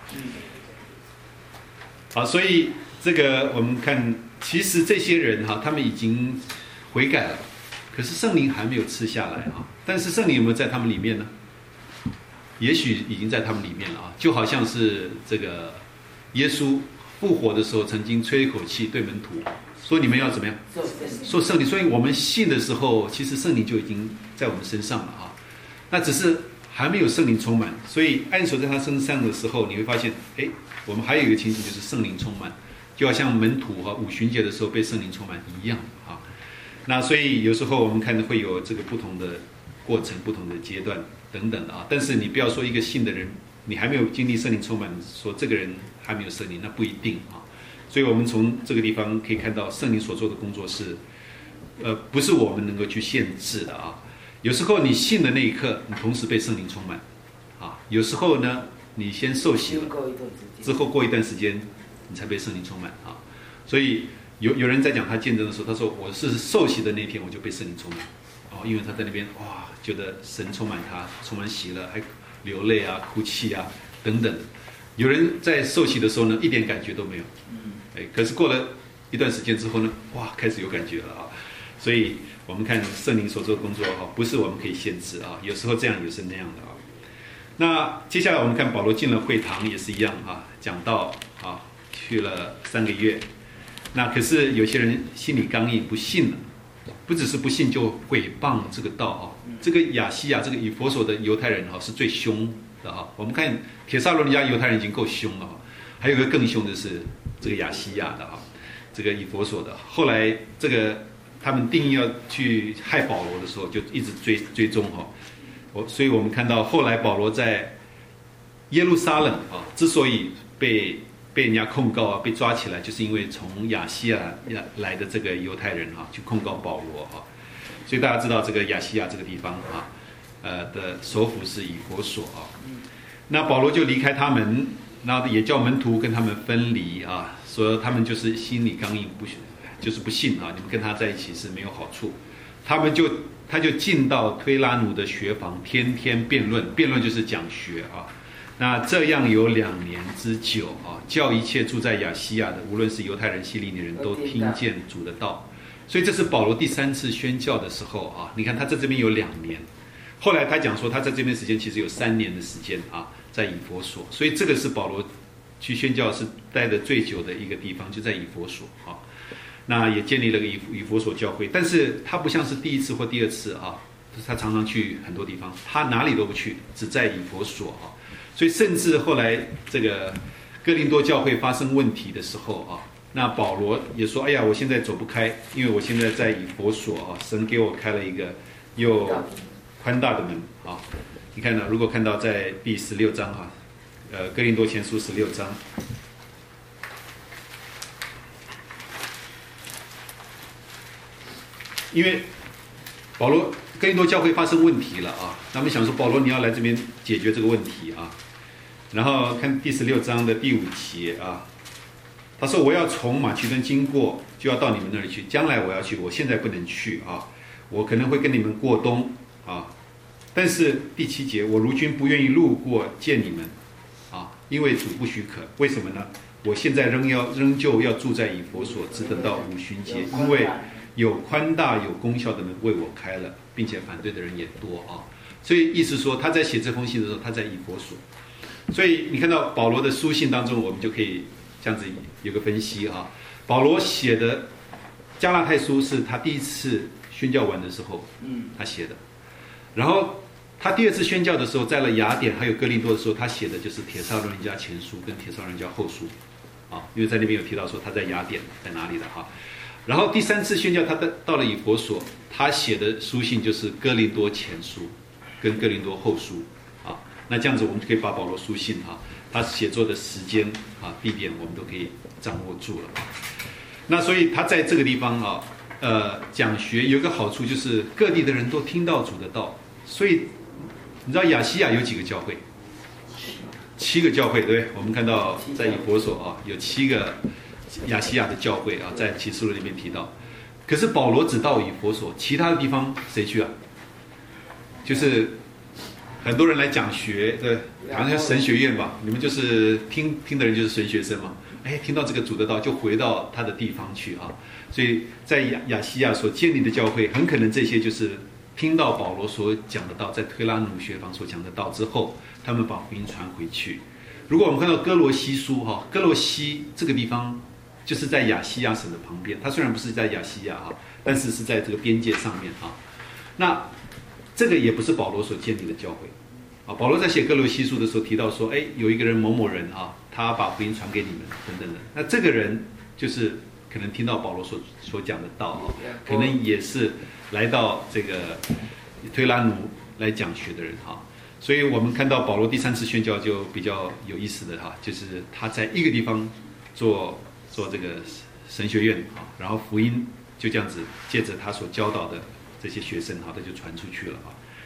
好，所以这个我们看，其实这些人哈，他们已经悔改了。可是圣灵还没有赐下来啊，但是圣灵有没有在他们里面呢？也许已经在他们里面了啊，就好像是这个耶稣复活的时候，曾经吹一口气对门徒说：“你们要怎么样？受圣灵。”所以我们信的时候，其实圣灵就已经在我们身上了啊，那只是还没有圣灵充满。所以按手在他身上的时候，你会发现，我们还有一个情形就是圣灵充满，就好像门徒和五旬节的时候被圣灵充满一样啊。那所以有时候我们看会有这个不同的过程、不同的阶段等等的啊。但是你不要说一个信的人，你还没有经历圣灵充满，说这个人还没有圣灵，那不一定啊。所以我们从这个地方可以看到，圣灵所做的工作是，不是我们能够去限制的啊。有时候你信的那一刻，你同时被圣灵充满啊。有时候呢， 你先受洗了，之后过一段时间，你才被圣灵充满啊。所以有人在讲他见证的时候，他说我是受洗的那天我就被圣灵充满，哦，因为他在那边哇，觉得神充满他，充满喜乐，还流泪啊、哭泣啊等等。有人在受洗的时候呢，一点感觉都没有，可是过了一段时间之后呢，哇，开始有感觉了啊。所以我们看圣灵所做的工作哈，不是我们可以限制啊，有时候这样，有时那样的啊。那接下来我们看保罗进了会堂也是一样啊，讲道啊，去了3个月。那可是有些人心里刚硬，不信了，不只是不信，就毁谤这个道啊。这个亚西亚，这个以弗所的犹太人哈，是最凶的啊。我们看帖撒罗尼迦犹太人已经够凶了，还有一个更凶的是这个亚西亚的啊，这个以弗所的。后来这个他们定义要去害保罗的时候，就一直追踪哈。所以我们看到后来保罗在耶路撒冷啊，之所以被人家控告啊，被抓起来，就是因为从亚西亚来的这个犹太人啊，去控告保罗啊。所以大家知道这个亚西亚这个地方啊，的首府是以弗所啊。那保罗就离开他们，然后也叫门徒跟他们分离啊，说他们就是心里刚硬，就是不信啊，你们跟他在一起是没有好处。他就进到推拉奴的学房，天天辩论，辩论就是讲学啊。那这样有2年之久啊，叫一切住在亚细亚的，无论是犹太人、希利尼人，都听见主的道。所以这是保罗第3次宣教的时候啊。你看他在这边有2年，后来他讲说他在这边时间其实有3年的时间啊，在以弗所。所以这个是保罗去宣教是待的最久的一个地方，就在以弗所啊。那也建立了个以弗所教会，但是他不像是第1次或第2次啊，他常常去很多地方，他哪里都不去，只在以弗所啊。所以甚至后来这个哥林多教会发生问题的时候啊，那保罗也说：“哎呀，我现在走不开，因为我现在在以弗所啊，神给我开了一个又宽大的门啊。”你看呢？如果看到在第16章哈，哥林多前书16章。因为保罗哥林多教会发生问题了啊，他们想说保罗你要来这边解决这个问题啊。然后看第16章的第5节啊，他说我要从马其顿经过，就要到你们那里去，将来我要去，我现在不能去啊，我可能会跟你们过冬啊。但是第7节，我如今不愿意路过见你们啊，因为主不许可。为什么呢？我现在仍旧要住在以弗所，直等到5旬节，因为有宽大有功效的门为我开了，并且反对的人也多啊。所以意思说他在写这封信的时候，他在以弗所。所以你看到保罗的书信当中，我们就可以这样子有个分析啊。保罗写的加拉太书是他第1次宣教完的时候，他写的。然后他第2次宣教的时候，在了雅典还有哥林多的时候，他写的就是帖撒罗尼迦前书跟帖撒罗尼迦后书啊，因为在那边有提到说他在雅典在哪里的哈。然后第3次宣教，他到了以弗所，他写的书信就是哥林多前书跟哥林多后书啊。那这样子我们就可以把保罗书信他写作的时间啊、地点我们都可以掌握住了。那所以他在这个地方讲学有一个好处，就是各地的人都听到主的道。所以你知道亚细亚有几个教会？7个教会，对不对？我们看到在以弗所啊，有7个亚细亚的教会啊，在启示录里面提到。可是保罗只到以弗所，其他的地方谁去啊？就是很多人来讲学，对，好像神学院吧，你们就是听的人就是神学生嘛。哎，听到这个主的道，就回到他的地方去啊。所以在亚细亚所建立的教会，很可能这些就是听到保罗所讲的道，在推拉努学坊所讲的道之后，他们把福音传回去。如果我们看到哥罗西书哈，哥罗西这个地方就是在亚细亚省的旁边，它虽然不是在亚细亚哈，但是是在这个边界上面哈。那这个也不是保罗所建立的教会啊。保罗在写哥罗西书的时候提到说，哎，有一个人某某人啊，他把福音传给你们等等的。那这个人就是可能听到保罗所讲的道啊，可能也是来到这个推拉奴来讲学的人哈。所以我们看到保罗第3次宣教就比较有意思的哈，就是他在一个地方做这个神学院啊，然后福音就这样子借着他所教导的这些学生哈，他就传出去了啊。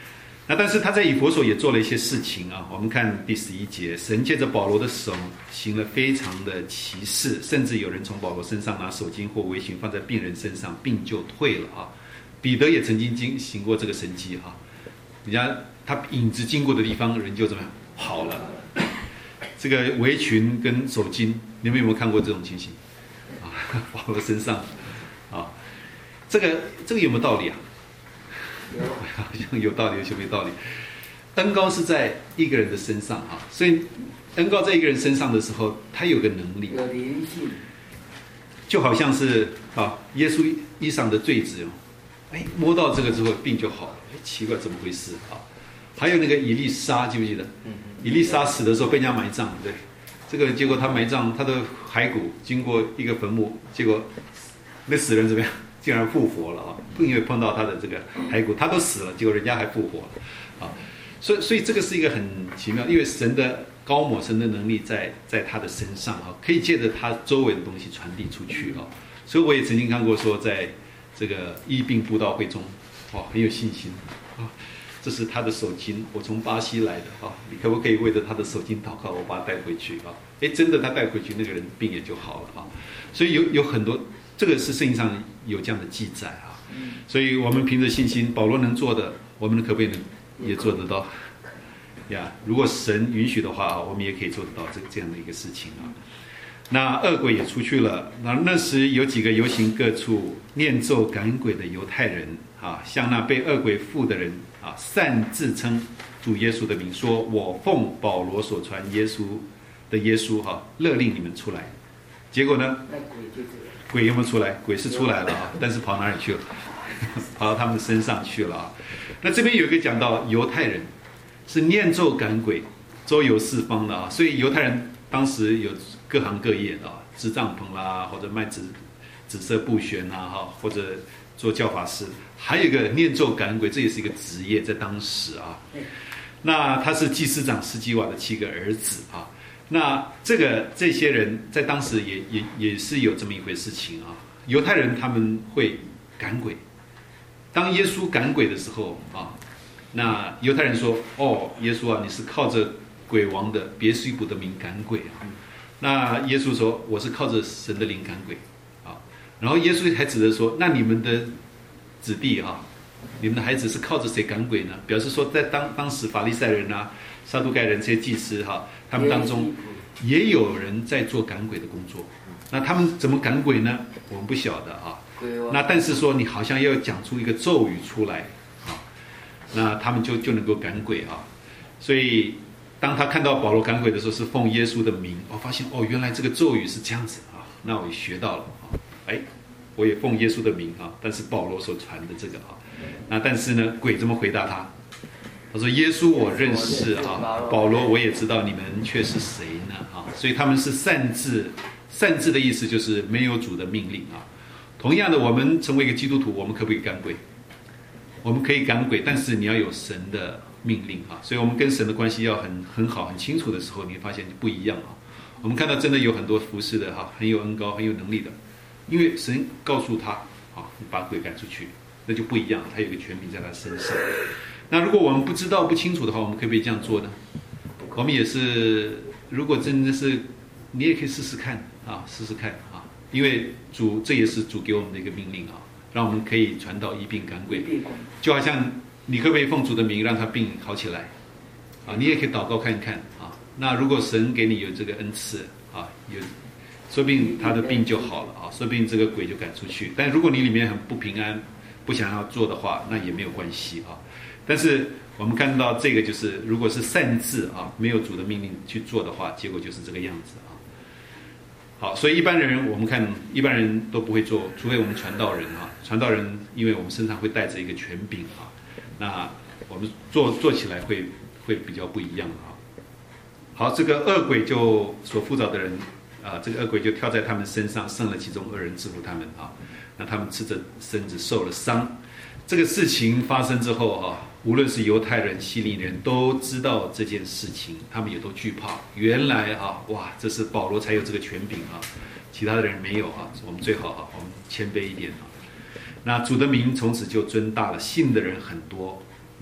那但是他在以弗所也做了一些事情啊。我们看第11节，神借着保罗的手行了非常的奇事，甚至有人从保罗身上拿手巾或围裙放在病人身上，病就退了啊。彼得也曾经行过这个神迹啊，人家他影子经过的地方，人就怎么样好了。这个围裙跟手巾，你们有没有看过这种情形啊？保罗身上啊，这个有没有道理啊？好像有道理，有些没道理。恩膏是在一个人的身上啊，所以恩膏在一个人身上的时候，他有个能力， 有灵性， 就好像是啊，耶稣衣裳的坠子，哎，摸到这个之后病就好了。哎，奇怪，怎么回事啊？还有那个以利沙，记不记得？以利沙死的时候被人家埋葬，对，这个结果他埋葬他的骸骨经过一个坟墓，结果那死人怎么样？竟然复活了啊！因为碰到他的这个骸骨，他都死了，结果人家还复活了啊！所以这个是一个很奇妙，因为神的高抹，神的能力在他的身上啊，可以借着他周围的东西传递出去啊。所以我也曾经看过说，在这个医病布道会中，哇，很有信心啊！这是他的手巾，我从巴西来的啊，你可不可以为着他的手巾祷告，我把他带回去啊？哎，真的，他带回去，那个人病也就好了啊。所以有很多。这个是圣经上有这样的记载啊，所以我们凭着信心，保罗能做的，我们可不可以也做得到？呀，如果神允许的话，我们也可以做得到这样的一个事情啊。那恶鬼也出去了，那时有几个游行各处念咒赶鬼的犹太人啊，向那被恶鬼附的人啊，擅自称主耶稣的名，说我奉保罗所传耶稣哈，勒令你们出来。结果呢？ 那鬼就这样。 鬼有没有出来？鬼是出来了啊，但是跑哪里去了？跑到他们身上去了啊。那这边有一个讲到犹太人是念咒赶鬼，周游四方的啊，所以犹太人当时有各行各业的啊，织帐篷啦，或者卖紫色布旋啊，哈，或者做教法师，还有一个念咒赶鬼，这也是一个职业，在当时啊。那他是祭司长施基瓦的7个儿子啊。那这些人在当时也是有这么一回事情啊。犹太人他们会赶鬼，当耶稣赶鬼的时候啊，那犹太人说：“哦，耶稣啊，你是靠着鬼王的别西卜的名赶鬼啊。”那耶稣说：“我是靠着神的灵赶鬼啊。”然后耶稣还指着说：“那你们的子弟啊，你们的孩子是靠着谁赶鬼呢？”表示说，在当时法利赛人啊、撒都该人这些祭司哈，他们当中也有人在做赶鬼的工作。那他们怎么赶鬼呢？我们不晓得啊。那但是说你好像要讲出一个咒语出来啊，那他们就能够赶鬼啊。所以当他看到保罗赶鬼的时候，是奉耶稣的名，我发现哦，原来这个咒语是这样子啊。那我也学到了啊。哎，我也奉耶稣的名啊，但是保罗所传的这个啊，那但是呢，鬼怎么回答他？他说：“耶稣我认识啊，保罗我也知道，你们却是谁呢？啊，所以他们是擅自的意思就是没有主的命令啊。同样的，我们成为一个基督徒，我们可不可以赶鬼？我们可以赶鬼，但是你要有神的命令啊。所以我们跟神的关系要很好、很清楚的时候，你会发现不一样啊。我们看到真的有很多服侍的哈，很有恩膏、很有能力的，因为神告诉他啊，你把鬼赶出去，那就不一样，他有个权柄在他身上。那如果我们不知道、不清楚的话，我们可不可以这样做呢？我们也是，如果真的是，你也可以试试看啊，试试看啊，因为这也是主给我们的一个命令啊，让我们可以传道医病赶鬼，就好像你可不可以奉主的名让他病好起来啊？你也可以祷告看看啊。那如果神给你有这个恩赐啊，说不定他的病就好了啊，说不定这个鬼就赶出去。但如果你里面很不平安，不想要做的话，那也没有关系啊。但是我们看到这个就是，如果是擅自啊，没有主的命令去做的话，结果就是这个样子啊。好，所以一般人我们看一般人都不会做，除非我们传道人啊，传道人因为我们身上会带着一个权柄啊，那我们做起来会比较不一样啊。好，这个恶鬼就所附着的人啊，这个恶鬼就跳在他们身上，胜了其中2人，制服他们啊，那他们吃着身子受了伤。这个事情发生之后啊，无论是犹太人、希利人都知道这件事情，他们也都惧怕。原来啊，哇，这是保罗才有这个权柄啊，其他的人没有啊。我们最好啊，我们谦卑一点啊。那主的名从此就尊大了，信的人很多。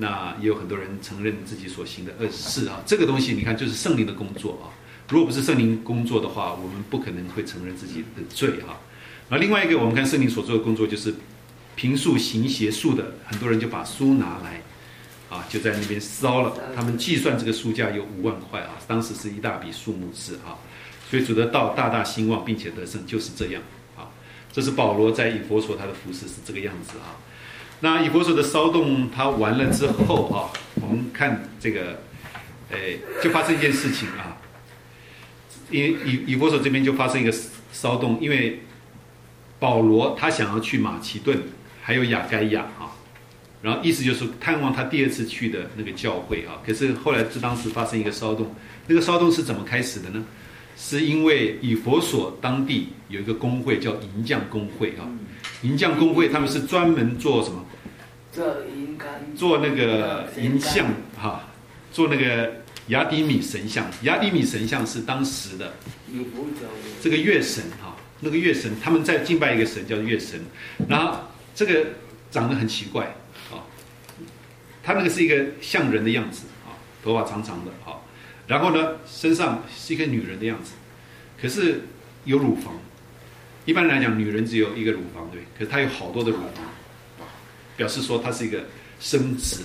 那也有很多人承认自己所行的恶事啊。这个东西你看，就是圣灵的工作啊。如果不是圣灵工作的话，我们不可能会承认自己的罪哈。那另外一个，我们看圣灵所做的工作，就是评述行邪术的，很多人就把书拿来啊，就在那边烧了。他们计算这个书价有5万块啊，当时是一大笔数目字啊。所以主的道大大兴旺，并且得胜，就是这样啊。这是保罗在以弗所他的服事是这个样子啊。那以弗所的骚动他完了之后啊，我们看这个，就发生一件事情啊。因为以弗所这边就发生一个骚动，因为保罗他想要去马其顿，还有亚该亚啊，然后意思就是探望他第2次去的那个教会啊。可是后来当时发生一个骚动，那个骚动是怎么开始的呢？是因为以弗所当地有一个工会叫银匠工会啊，银匠工会他们是专门做什么？做那个银像哈，做那个雅底米神像。雅底米神像是当时的这个月神哈，那个月神他们在敬拜一个神叫月神，然后这个长得很奇怪啊，他那个是一个像人的样子啊，头发长长的啊，然后呢身上是一个女人的样子，可是有乳房。一般来讲，女人只有一个乳房，对，可是她有好多的乳房，表示说她是一个生殖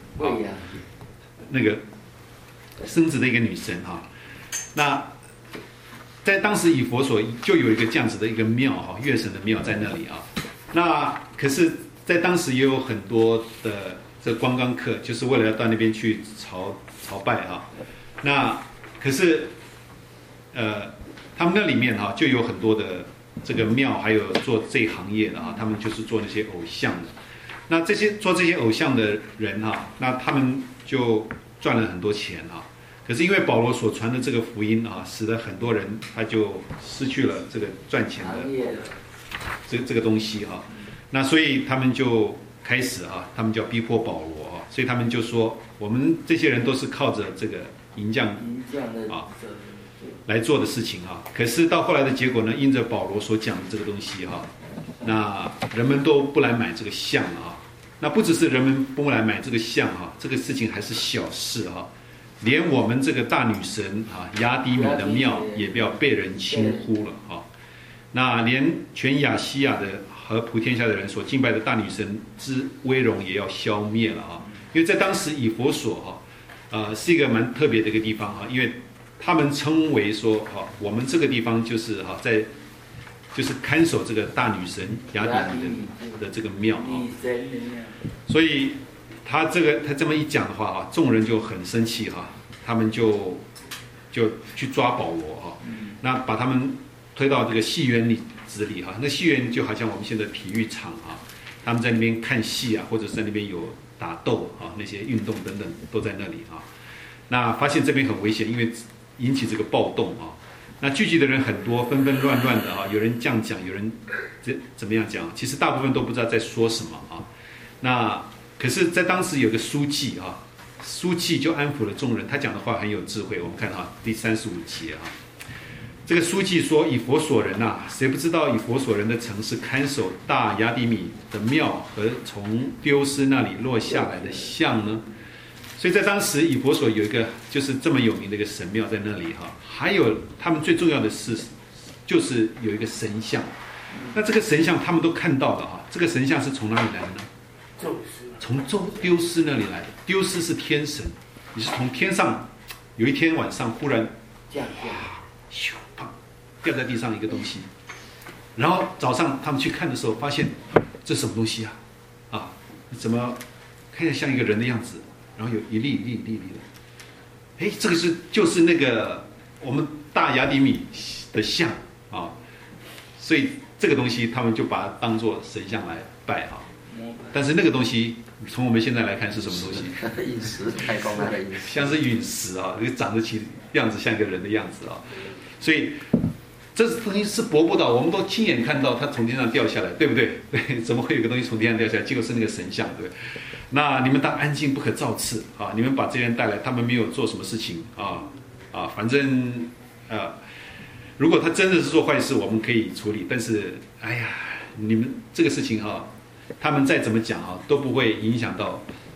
那个生殖的一个女神哈。那在当时以弗所就有一个这样子的一个庙哈，月神的庙在那里啊。那可是，在当时也有很多的这观光客，就是为了要到那边去朝拜哈。那可是他们那里面哈就有很多的这个庙，还有做这一行业的啊，他们就是做那些偶像的。那做这些偶像的人哈，那他们就赚了很多钱啊。可是因为保罗所传的这个福音啊，使得很多人他就失去了这个赚钱的这个东西哈。那所以他们就开始啊，他们就要逼迫保罗啊，所以他们就说，我们这些人都是靠着这个银匠啊来做的事情啊。可是到后来的结果呢，因着保罗所讲的这个东西哈，那人们都不来买这个像啊。那不只是人们不来买这个像哈，这个事情还是小事哈。连我们这个大女神啊雅底米的庙也不要被人轻忽了啊。那连全亚细亚的和普天下的人所敬拜的大女神之威荣也要消灭了啊。因为在当时以弗所是一个蛮特别的一个地方啊，因为他们称为说我们这个地方就是就是看守这个大女神雅底米的这个庙啊，所以他这么一讲的话啊，众人就很生气哈，他们就去抓保罗哈，那把他们推到这个戏院子里哈，那戏院就好像我们现在体育场啊，他们在那边看戏啊，或者是在那边有打斗啊，那些运动等等都在那里啊。那发现这边很危险，因为引起这个暴动啊。那聚集的人很多，纷纷乱乱的啊，有人这样讲，有人怎么样讲，其实大部分都不知道在说什么啊。那可是，在当时有个书记啊，书记就安抚了众人，他讲的话很有智慧。我们看第35节啊，这个书记说：“以弗所人呐，谁不知道以弗所人的城是看守大雅底米的庙和从丢失那里落下来的像呢？”所以在当时以弗所有一个就是这么有名的一个神庙在那里哈，还有他们最重要的是，就是有一个神像。那这个神像他们都看到了哈，这个神像是从哪里来的呢？从丢失那里来的。丢失是天神，你是从天上有一天晚上忽然咻啪掉在地上一个东西，然后早上他们去看的时候发现这是什么东西啊？怎么看起来像一个人的样子？然后有一粒的，这个就是那个我们大雅底米的像啊，所以这个东西他们就把它当作神像来拜啊。但是那个东西从我们现在来看是什么东西？ 陨石，太高了的陨石， 像是陨石啊，长得起样子像一个人的样子啊，所以这东西是博不倒，我们都亲眼看到它从天上掉下来，对不对？对，怎么会有个东西从天上掉下来？结果是那个神像，对不对？那你们当安静，不可造次啊！你们把这些人带来，他们没有做什么事情反正如果他真的是做坏事，我们可以处理。但是，你们这个事情他们再怎么讲都不会影响到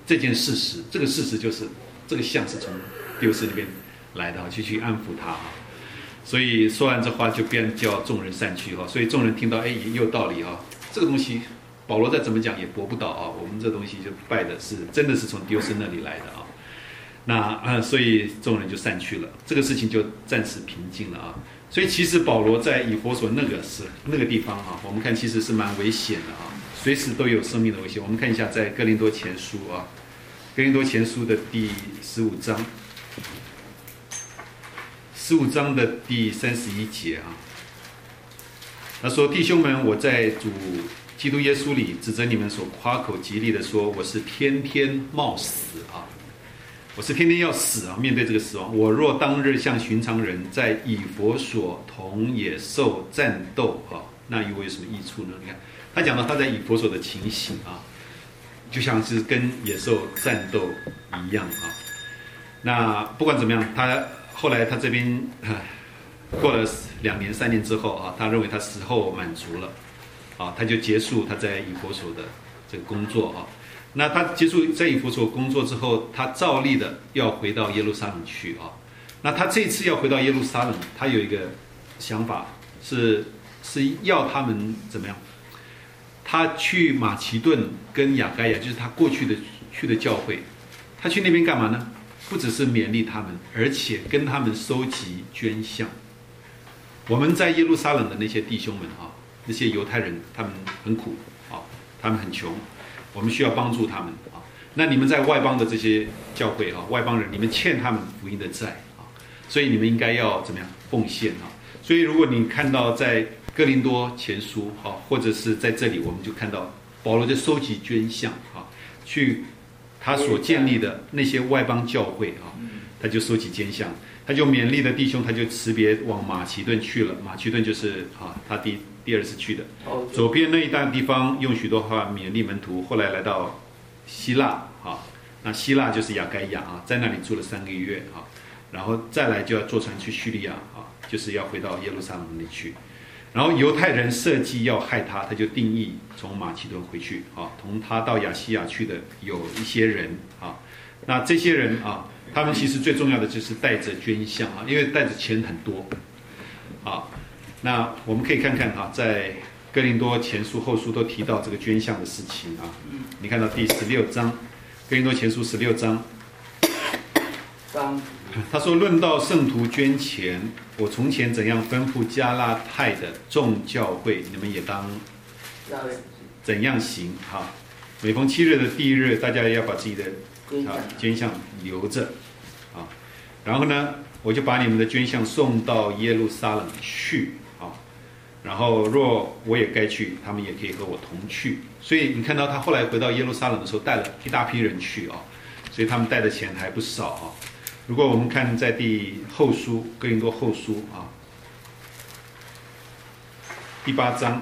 这件事实，这个事实就是这个像是从丢失那边来的，去安抚他。所以说完这话就便叫众人散去。所以众人听到，哎，也有道理。这个东西保罗再怎么讲也驳不倒。我们这东西就拜的是真的是从丢失那里来的。那所以众人就散去了，这个事情就暂时平静了。所以其实保罗在以弗所那个地方我们看其实是蛮危险的随时都有生命的危险。我们看一下在哥林多前书哥林多前书的第15章，15章的第31节他说：“弟兄们，我在主基督耶稣里指着你们所夸口极力的说，我是天天冒死我是天天要死面对这个死亡。我若当日像寻常人在以弗所同野兽战斗那与我有什么益处呢？你看他讲到他在以弗所的情形就像是跟野兽战斗一样那不管怎么样，他后来他这边过了2年3年之后他认为他时候满足了他就结束他在以弗所的这个工作那他结束在以弗所工作之后，他照例的要回到耶路撒冷去那他这次要回到耶路撒冷，他有一个想法是要他们怎么样？他去马其顿跟亚该亚，就是他过去去的教会，他去那边干嘛呢？不只是勉励他们，而且跟他们收集捐项。我们在耶路撒冷的那些弟兄们那些犹太人，他们很苦他们很穷。我们需要帮助他们那你们在外邦的这些教会外邦人，你们欠他们福音的债所以你们应该要怎么样奉献所以如果你看到在哥林多前书或者是在这里，我们就看到保罗在收集捐项去他所建立的那些外邦教会他就收集捐项，他就勉励的弟兄，他就辞别往马其顿去了。马其顿就是他第二次去的，左边那一带地方用许多话勉励门徒，后来来到希腊那希腊就是亚该亚在那里住了3个月然后再来就要坐船去叙利亚就是要回到耶路撒冷那里去。然后犹太人设计要害他，他就定义从马其顿回去同他到亚细亚去的有一些人那这些人他们其实最重要的就是带着捐项因为带着钱很多那我们可以看看在哥林多前书后书都提到这个捐项的事情你看到第16章，哥林多前书16章他说：“论到圣徒捐钱，我从前怎样吩咐加拉太的众教会，你们也当怎样行每逢7日的第1日，大家要把自己的捐项留着然后呢，我就把你们的捐项送到耶路撒冷去然后若我也该去，他们也可以和我同去。所以你看到他后来回到耶路撒冷的时候，带了一大批人去所以他们带的钱还不少如果我们看在后书哥林多后书第8章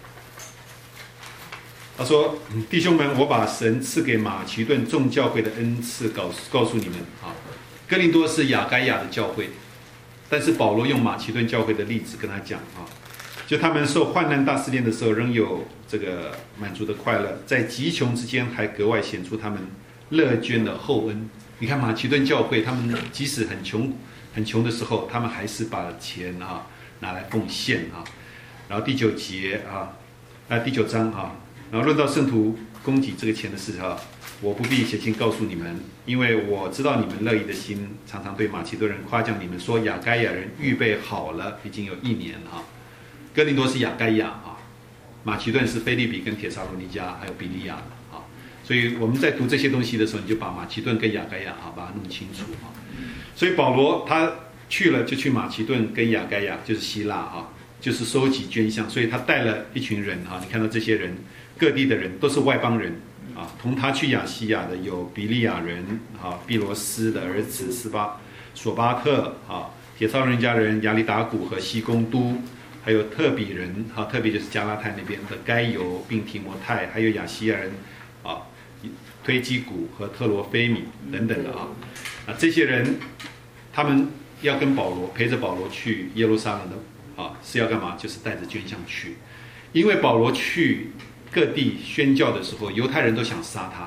他说：弟兄们，我把神赐给马其顿众教会的恩赐告诉你们哥林多是亚该亚的教会，但是保罗用马其顿教会的例子跟他讲就他们受患难大试炼的时候，仍有这个满足的快乐，在极穷之间还格外显出他们乐捐的厚恩。你看马其顿教会，他们即使很穷的时候，他们还是把钱拿来奉献然后第9节第9章然后论到圣徒供给这个钱的事我不必写信告诉你们，因为我知道你们乐意的心，常常对马其顿人夸奖你们，说亚该亚人预备好了，已经有1年哥林多是亚该亚马其顿是腓立比跟帖撒罗尼迦还有比利亚的所以我们在读这些东西的时候，你就把马其顿跟亚该亚把它弄清楚所以保罗他去了就去马其顿跟亚该亚，就是希腊就是收集捐项，所以他带了一群人你看到这些人各地的人都是外邦人同他去亚细亚的有比利亚人毕罗斯的儿子索巴特帖撒罗尼迦人亚里达古和西公都，还有特比人特别就是加拉太那边的该犹并提摩太，还有亚细亚人推基古和特罗菲米等等的这些人他们要跟保罗陪着保罗去耶路撒冷的是要干嘛？就是带着捐项去，因为保罗去各地宣教的时候，犹太人都想杀他，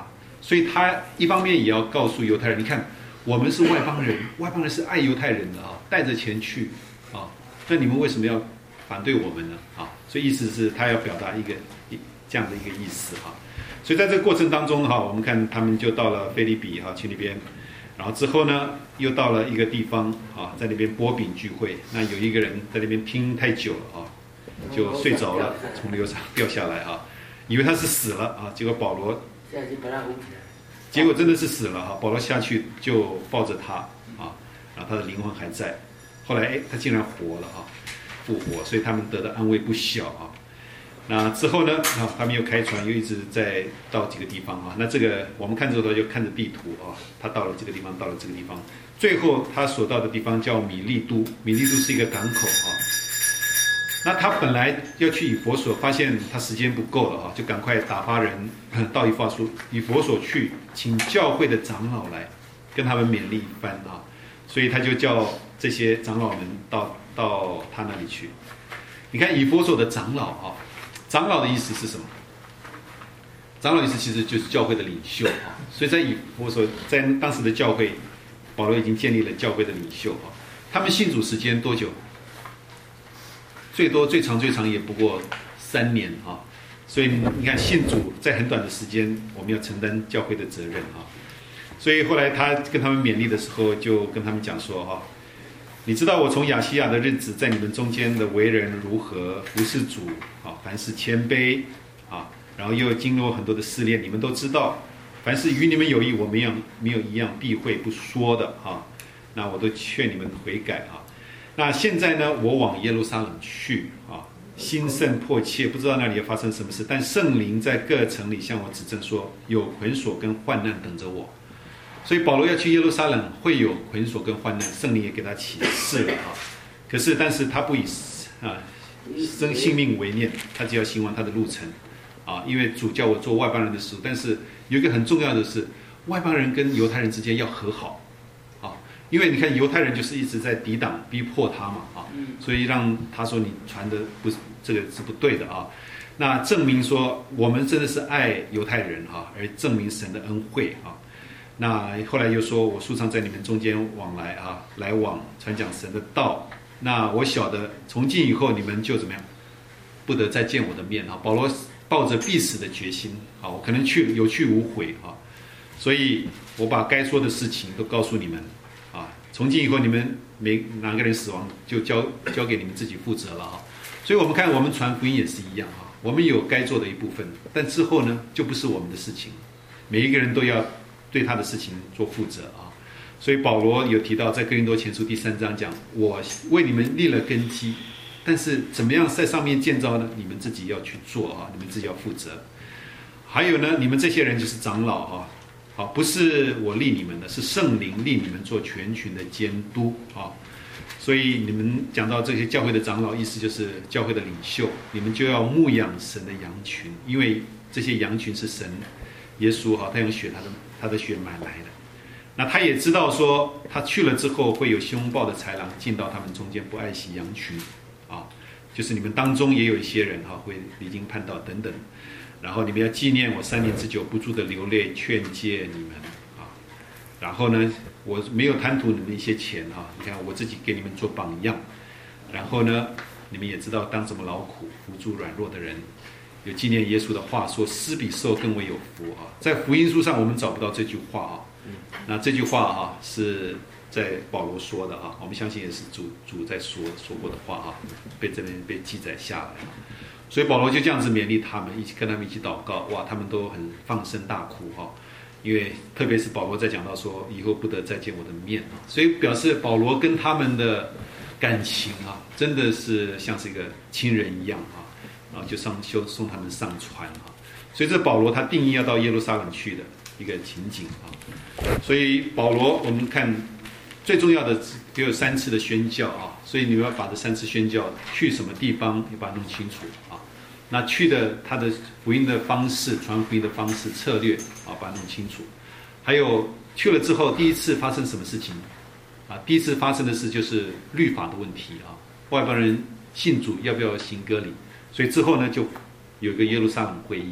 所以他一方面也要告诉犹太人，你看我们是外邦人，外邦人是爱犹太人的啊，带着钱去啊，那你们为什么要反对我们呢？啊，所以意思是他要表达这样的一个意思哈。所以在这个过程当中哈，我们看他们就到了腓立比哈，去那边，然后之后呢又到了一个地方啊，在那边擘饼聚会。那有一个人在那边拼太久了啊，就睡着了，从楼上掉下来啊，以为他是死了啊，结果保罗，结果真的是死了哈。保罗下去就抱着他啊，然后他的灵魂还在。后来他竟然活了啊，复活，所以他们得的安慰不小啊。那之后呢，他们又开船，又一直在到几个地方啊。那这个我们看这个就看着地图啊，他到了这个地方，到了这个地方，最后他所到的地方叫米利都，米利都是一个港口啊。那他本来要去以弗所，发现他时间不够了啊，就赶快打发人到以弗所去，请教会的长老来跟他们勉励一番啊。所以他就叫这些长老们到他那里去。你看以弗所的长老啊。长老的意思是什么？长老意思其实就是教会的领袖啊，所以在以弗所，在当时的教会，保罗已经建立了教会的领袖啊。他们信主时间多久？最长也不过3年啊。所以你看信主在很短的时间，我们要承担教会的责任啊。所以后来他跟他们勉励的时候，就跟他们讲说哈。你知道我从亚细亚的日子，在你们中间的为人如何，服侍主啊，凡事谦卑啊，然后又经过很多的试炼，你们都知道，凡是与你们有益，我没有一样避讳不说的啊。那我都劝你们悔改啊。那现在呢，我往耶路撒冷去啊，心甚迫切，不知道那里要发生什么事，但圣灵在各城里向我指证说，有捆锁跟患难等着我。所以保罗要去耶路撒冷，会有捆锁跟患难，圣灵也给他启示了啊。但是他不以生性命为念，他只要行完他的路程啊。因为主叫我做外邦人的事，但是有一个很重要的是，外邦人跟犹太人之间要和好啊。因为你看犹太人就是一直在抵挡、逼迫他嘛啊，所以让他说你传的这个是不对的啊。那证明说我们真的是爱犹太人啊，而证明神的恩惠啊。那后来又说，我素常在你们中间往来啊，来往传讲神的道。那我晓得从今以后你们就怎么样，不得再见我的面啊。保罗抱着必死的决心啊，我可能有去无回啊，所以我把该说的事情都告诉你们啊。从今以后你们哪个人死亡，就交给你们自己负责了啊。所以我们看我们传福音也是一样啊，我们有该做的一部分，但之后呢，就不是我们的事情，每一个人都要对他的事情做负责啊。所以保罗有提到在哥林多前书第3章讲，我为你们立了根基，但是怎么样在上面建造呢？你们自己要去做啊，你们自己要负责。还有呢，你们这些人就是长老啊，好，不是我立你们的，是圣灵立你们做全群的监督啊。所以你们讲到这些教会的长老，意思就是教会的领袖，你们就要牧养神的羊群，因为这些羊群是神耶稣他用血他的血买来的。那他也知道说他去了之后会有凶暴的豺狼进到他们中间，不爱惜羊群啊，就是你们当中也有一些人会离经叛道等等，然后你们要纪念我3年之久不住的流泪劝诫你们啊。然后呢，我没有贪图你们一些钱啊，你看我自己给你们做榜样。然后呢，你们也知道当怎么劳苦扶助软弱的人，有纪念耶稣的话说，施比受更为有福啊。在福音书上我们找不到这句话啊，那这句话是在保罗说的啊，我们相信也是主在说过的话啊，被这边被记载下来啊。所以保罗就这样子勉励他们，一起跟他们一起祷告，哇，他们都很放声大哭哈。因为特别是保罗在讲到说以后不得再见我的面啊，所以表示保罗跟他们的感情啊，真的是像是一个亲人一样啊，然后就送他们上船啊。所以这保罗他定义要到耶路撒冷去的一个情景啊。所以保罗我们看最重要的只有3次的宣教啊，所以你们要把这3次宣教去什么地方，你把它弄清楚啊。那去的他的福音的方式，传福音的方式策略啊，把它弄清楚。还有去了之后，第一次发生什么事情啊？第一次发生的事就是律法的问题啊，外邦人信主要不要行割礼？所以之后呢，就有一个耶路撒冷会议。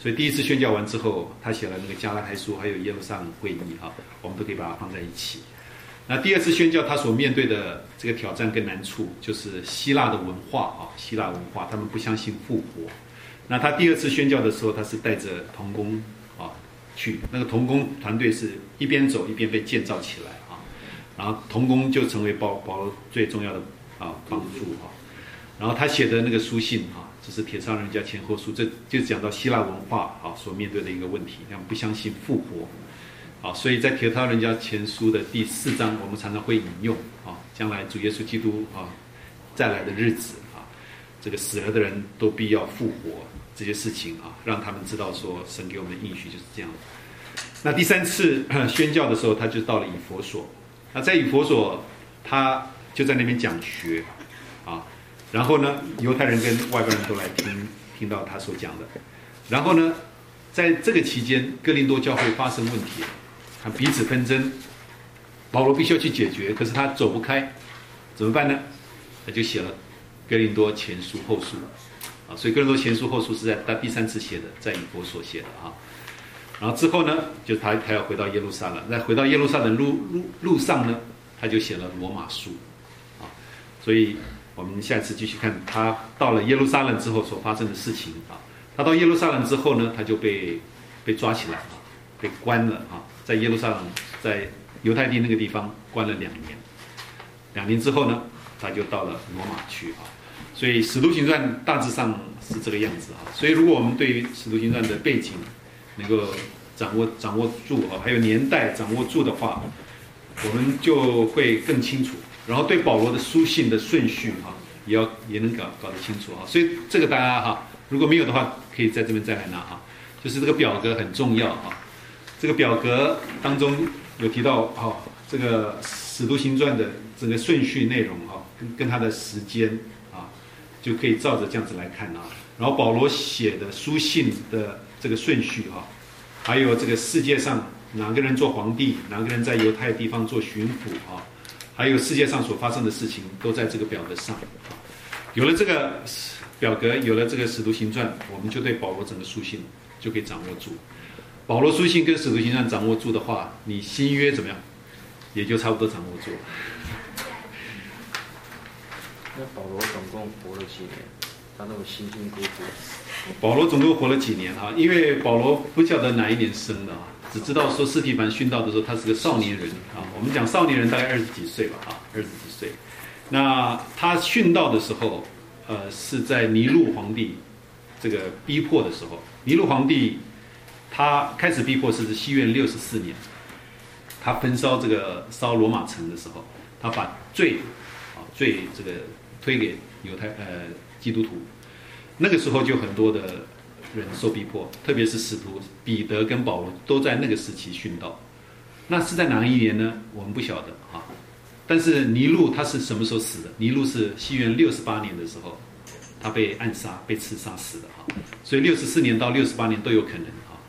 所以第一次宣教完之后，他写了那个加拉太书，还有耶路撒冷会议我们都可以把它放在一起。那第二次宣教，他所面对的这个挑战跟难处，就是希腊的文化希腊文化，他们不相信复活。那他第二次宣教的时候，他是带着同工去，那个同工团队是一边走一边被建造起来然后同工就成为保罗最重要的帮助然后他写的那个书信这是帖撒罗尼迦前后书，这就讲到希腊文化所面对的一个问题，他们不相信复活所以在帖撒罗尼迦前书的第4章，我们常常会引用将来主耶稣基督再来的日子这个死了的人都必要复活，这些事情让他们知道说神给我们的应许就是这样的。那第3次宣教的时候，他就到了以弗所。那在以弗所，他就在那边讲学然后呢，犹太人跟外国人都来听到他所讲的。然后呢，在这个期间，哥林多教会发生问题，彼此纷争，保罗必须要去解决，可是他走不开，怎么办呢？他就写了哥林多前书后书所以哥林多前书后书是在他第3次写的，在以弗所写的然后之后呢，就他要回到耶路撒冷，在回到耶路撒冷路上呢，他就写了罗马书所以我们下一次继续看他到了耶路撒冷之后所发生的事情他到耶路撒冷之后呢，他就被抓起来被关了在耶路撒冷，在犹太地那个地方关了2年。2年之后呢，他就到了罗马去所以《使徒行传》大致上是这个样子所以如果我们对于《使徒行传》的背景能够掌握住还有年代掌握住的话，我们就会更清楚。然后对保罗的书信的顺序也能搞得清楚所以这个大家如果没有的话，可以在这边再来拿就是这个表格很重要这个表格当中有提到这个《使徒行传》的整个顺序内容跟它的时间就可以照着这样子来看然后保罗写的书信的这个顺序还有这个世界上哪个人做皇帝，哪个人在犹太地方做巡抚还有世界上所发生的事情都在这个表格上有了这个表格，有了这个《使徒行传》，我们就对保罗整个书信就可以掌握住。保罗书信跟《使徒行传》掌握住的话，你新约怎么样，也就差不多掌握住了。 那保罗总共活了几年？他那么辛辛苦苦。 保罗总共活了几年因为保罗不晓得哪一年生的只知道说司提反殉道的时候他是个少年人我们讲少年人大概20几岁吧20几岁。那他殉道的时候是在尼禄皇帝这个逼迫的时候。尼禄皇帝他开始逼迫是西元64年，他焚烧这个烧罗马城的时候，他把罪这个推给基督徒。那个时候就很多的人受逼迫，特别是使徒彼得跟保罗都在那个时期殉道。那是在哪一年呢？我们不晓得但是尼禄他是什么时候死的？尼禄是西元68年的时候，他被暗杀、被刺杀死的所以64年到68年都有可能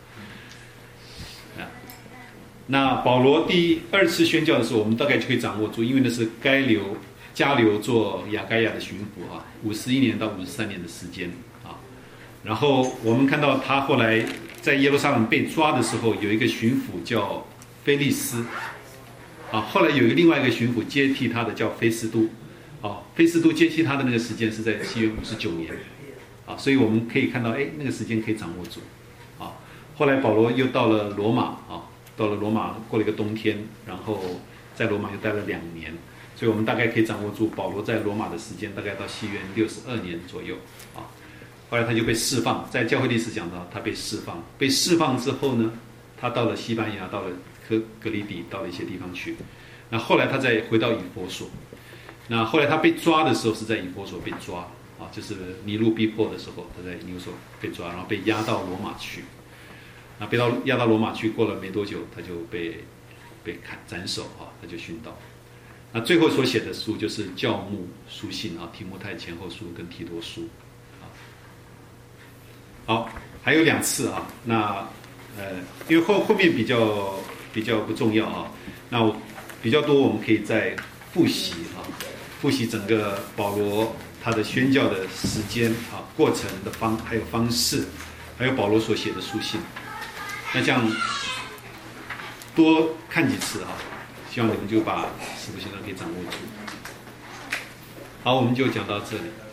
那保罗第2次宣教的时候，我们大概就可以掌握住，因为那是加流做亚该亚的巡抚51年到53年的时间然后我们看到他后来在耶路撒冷被抓的时候，有一个巡抚叫菲利斯后来有另外一个巡抚接替他的叫菲斯都菲斯都接替他的那个时间是在西元59年所以我们可以看到那个时间可以掌握住后来保罗又到了罗马到了罗马过了一个冬天，然后在罗马又待了2年，所以我们大概可以掌握住保罗在罗马的时间大概到西元62年左右后来他就被释放，在教会历史讲到他被释放，被释放之后呢，他到了西班牙，到了格里底，到了一些地方去。那后来他再回到以弗所，那后来他被抓的时候是在以弗所被抓就是尼禄逼迫的时候，他在以弗所被抓，然后被押到罗马去。那押到罗马去，过了没多久，他就被斩首他就殉道。那最后所写的书就是教牧书信提摩太前后书跟提多书好，还有2次那因为后面比较不重要那比较多我们可以再复习复习整个保罗他的宣教的时间过程的还有方式， 还有保罗所写的书信。那这样多看几次哈，希望你们就把使徒行传给掌握住。好，我们就讲到这里。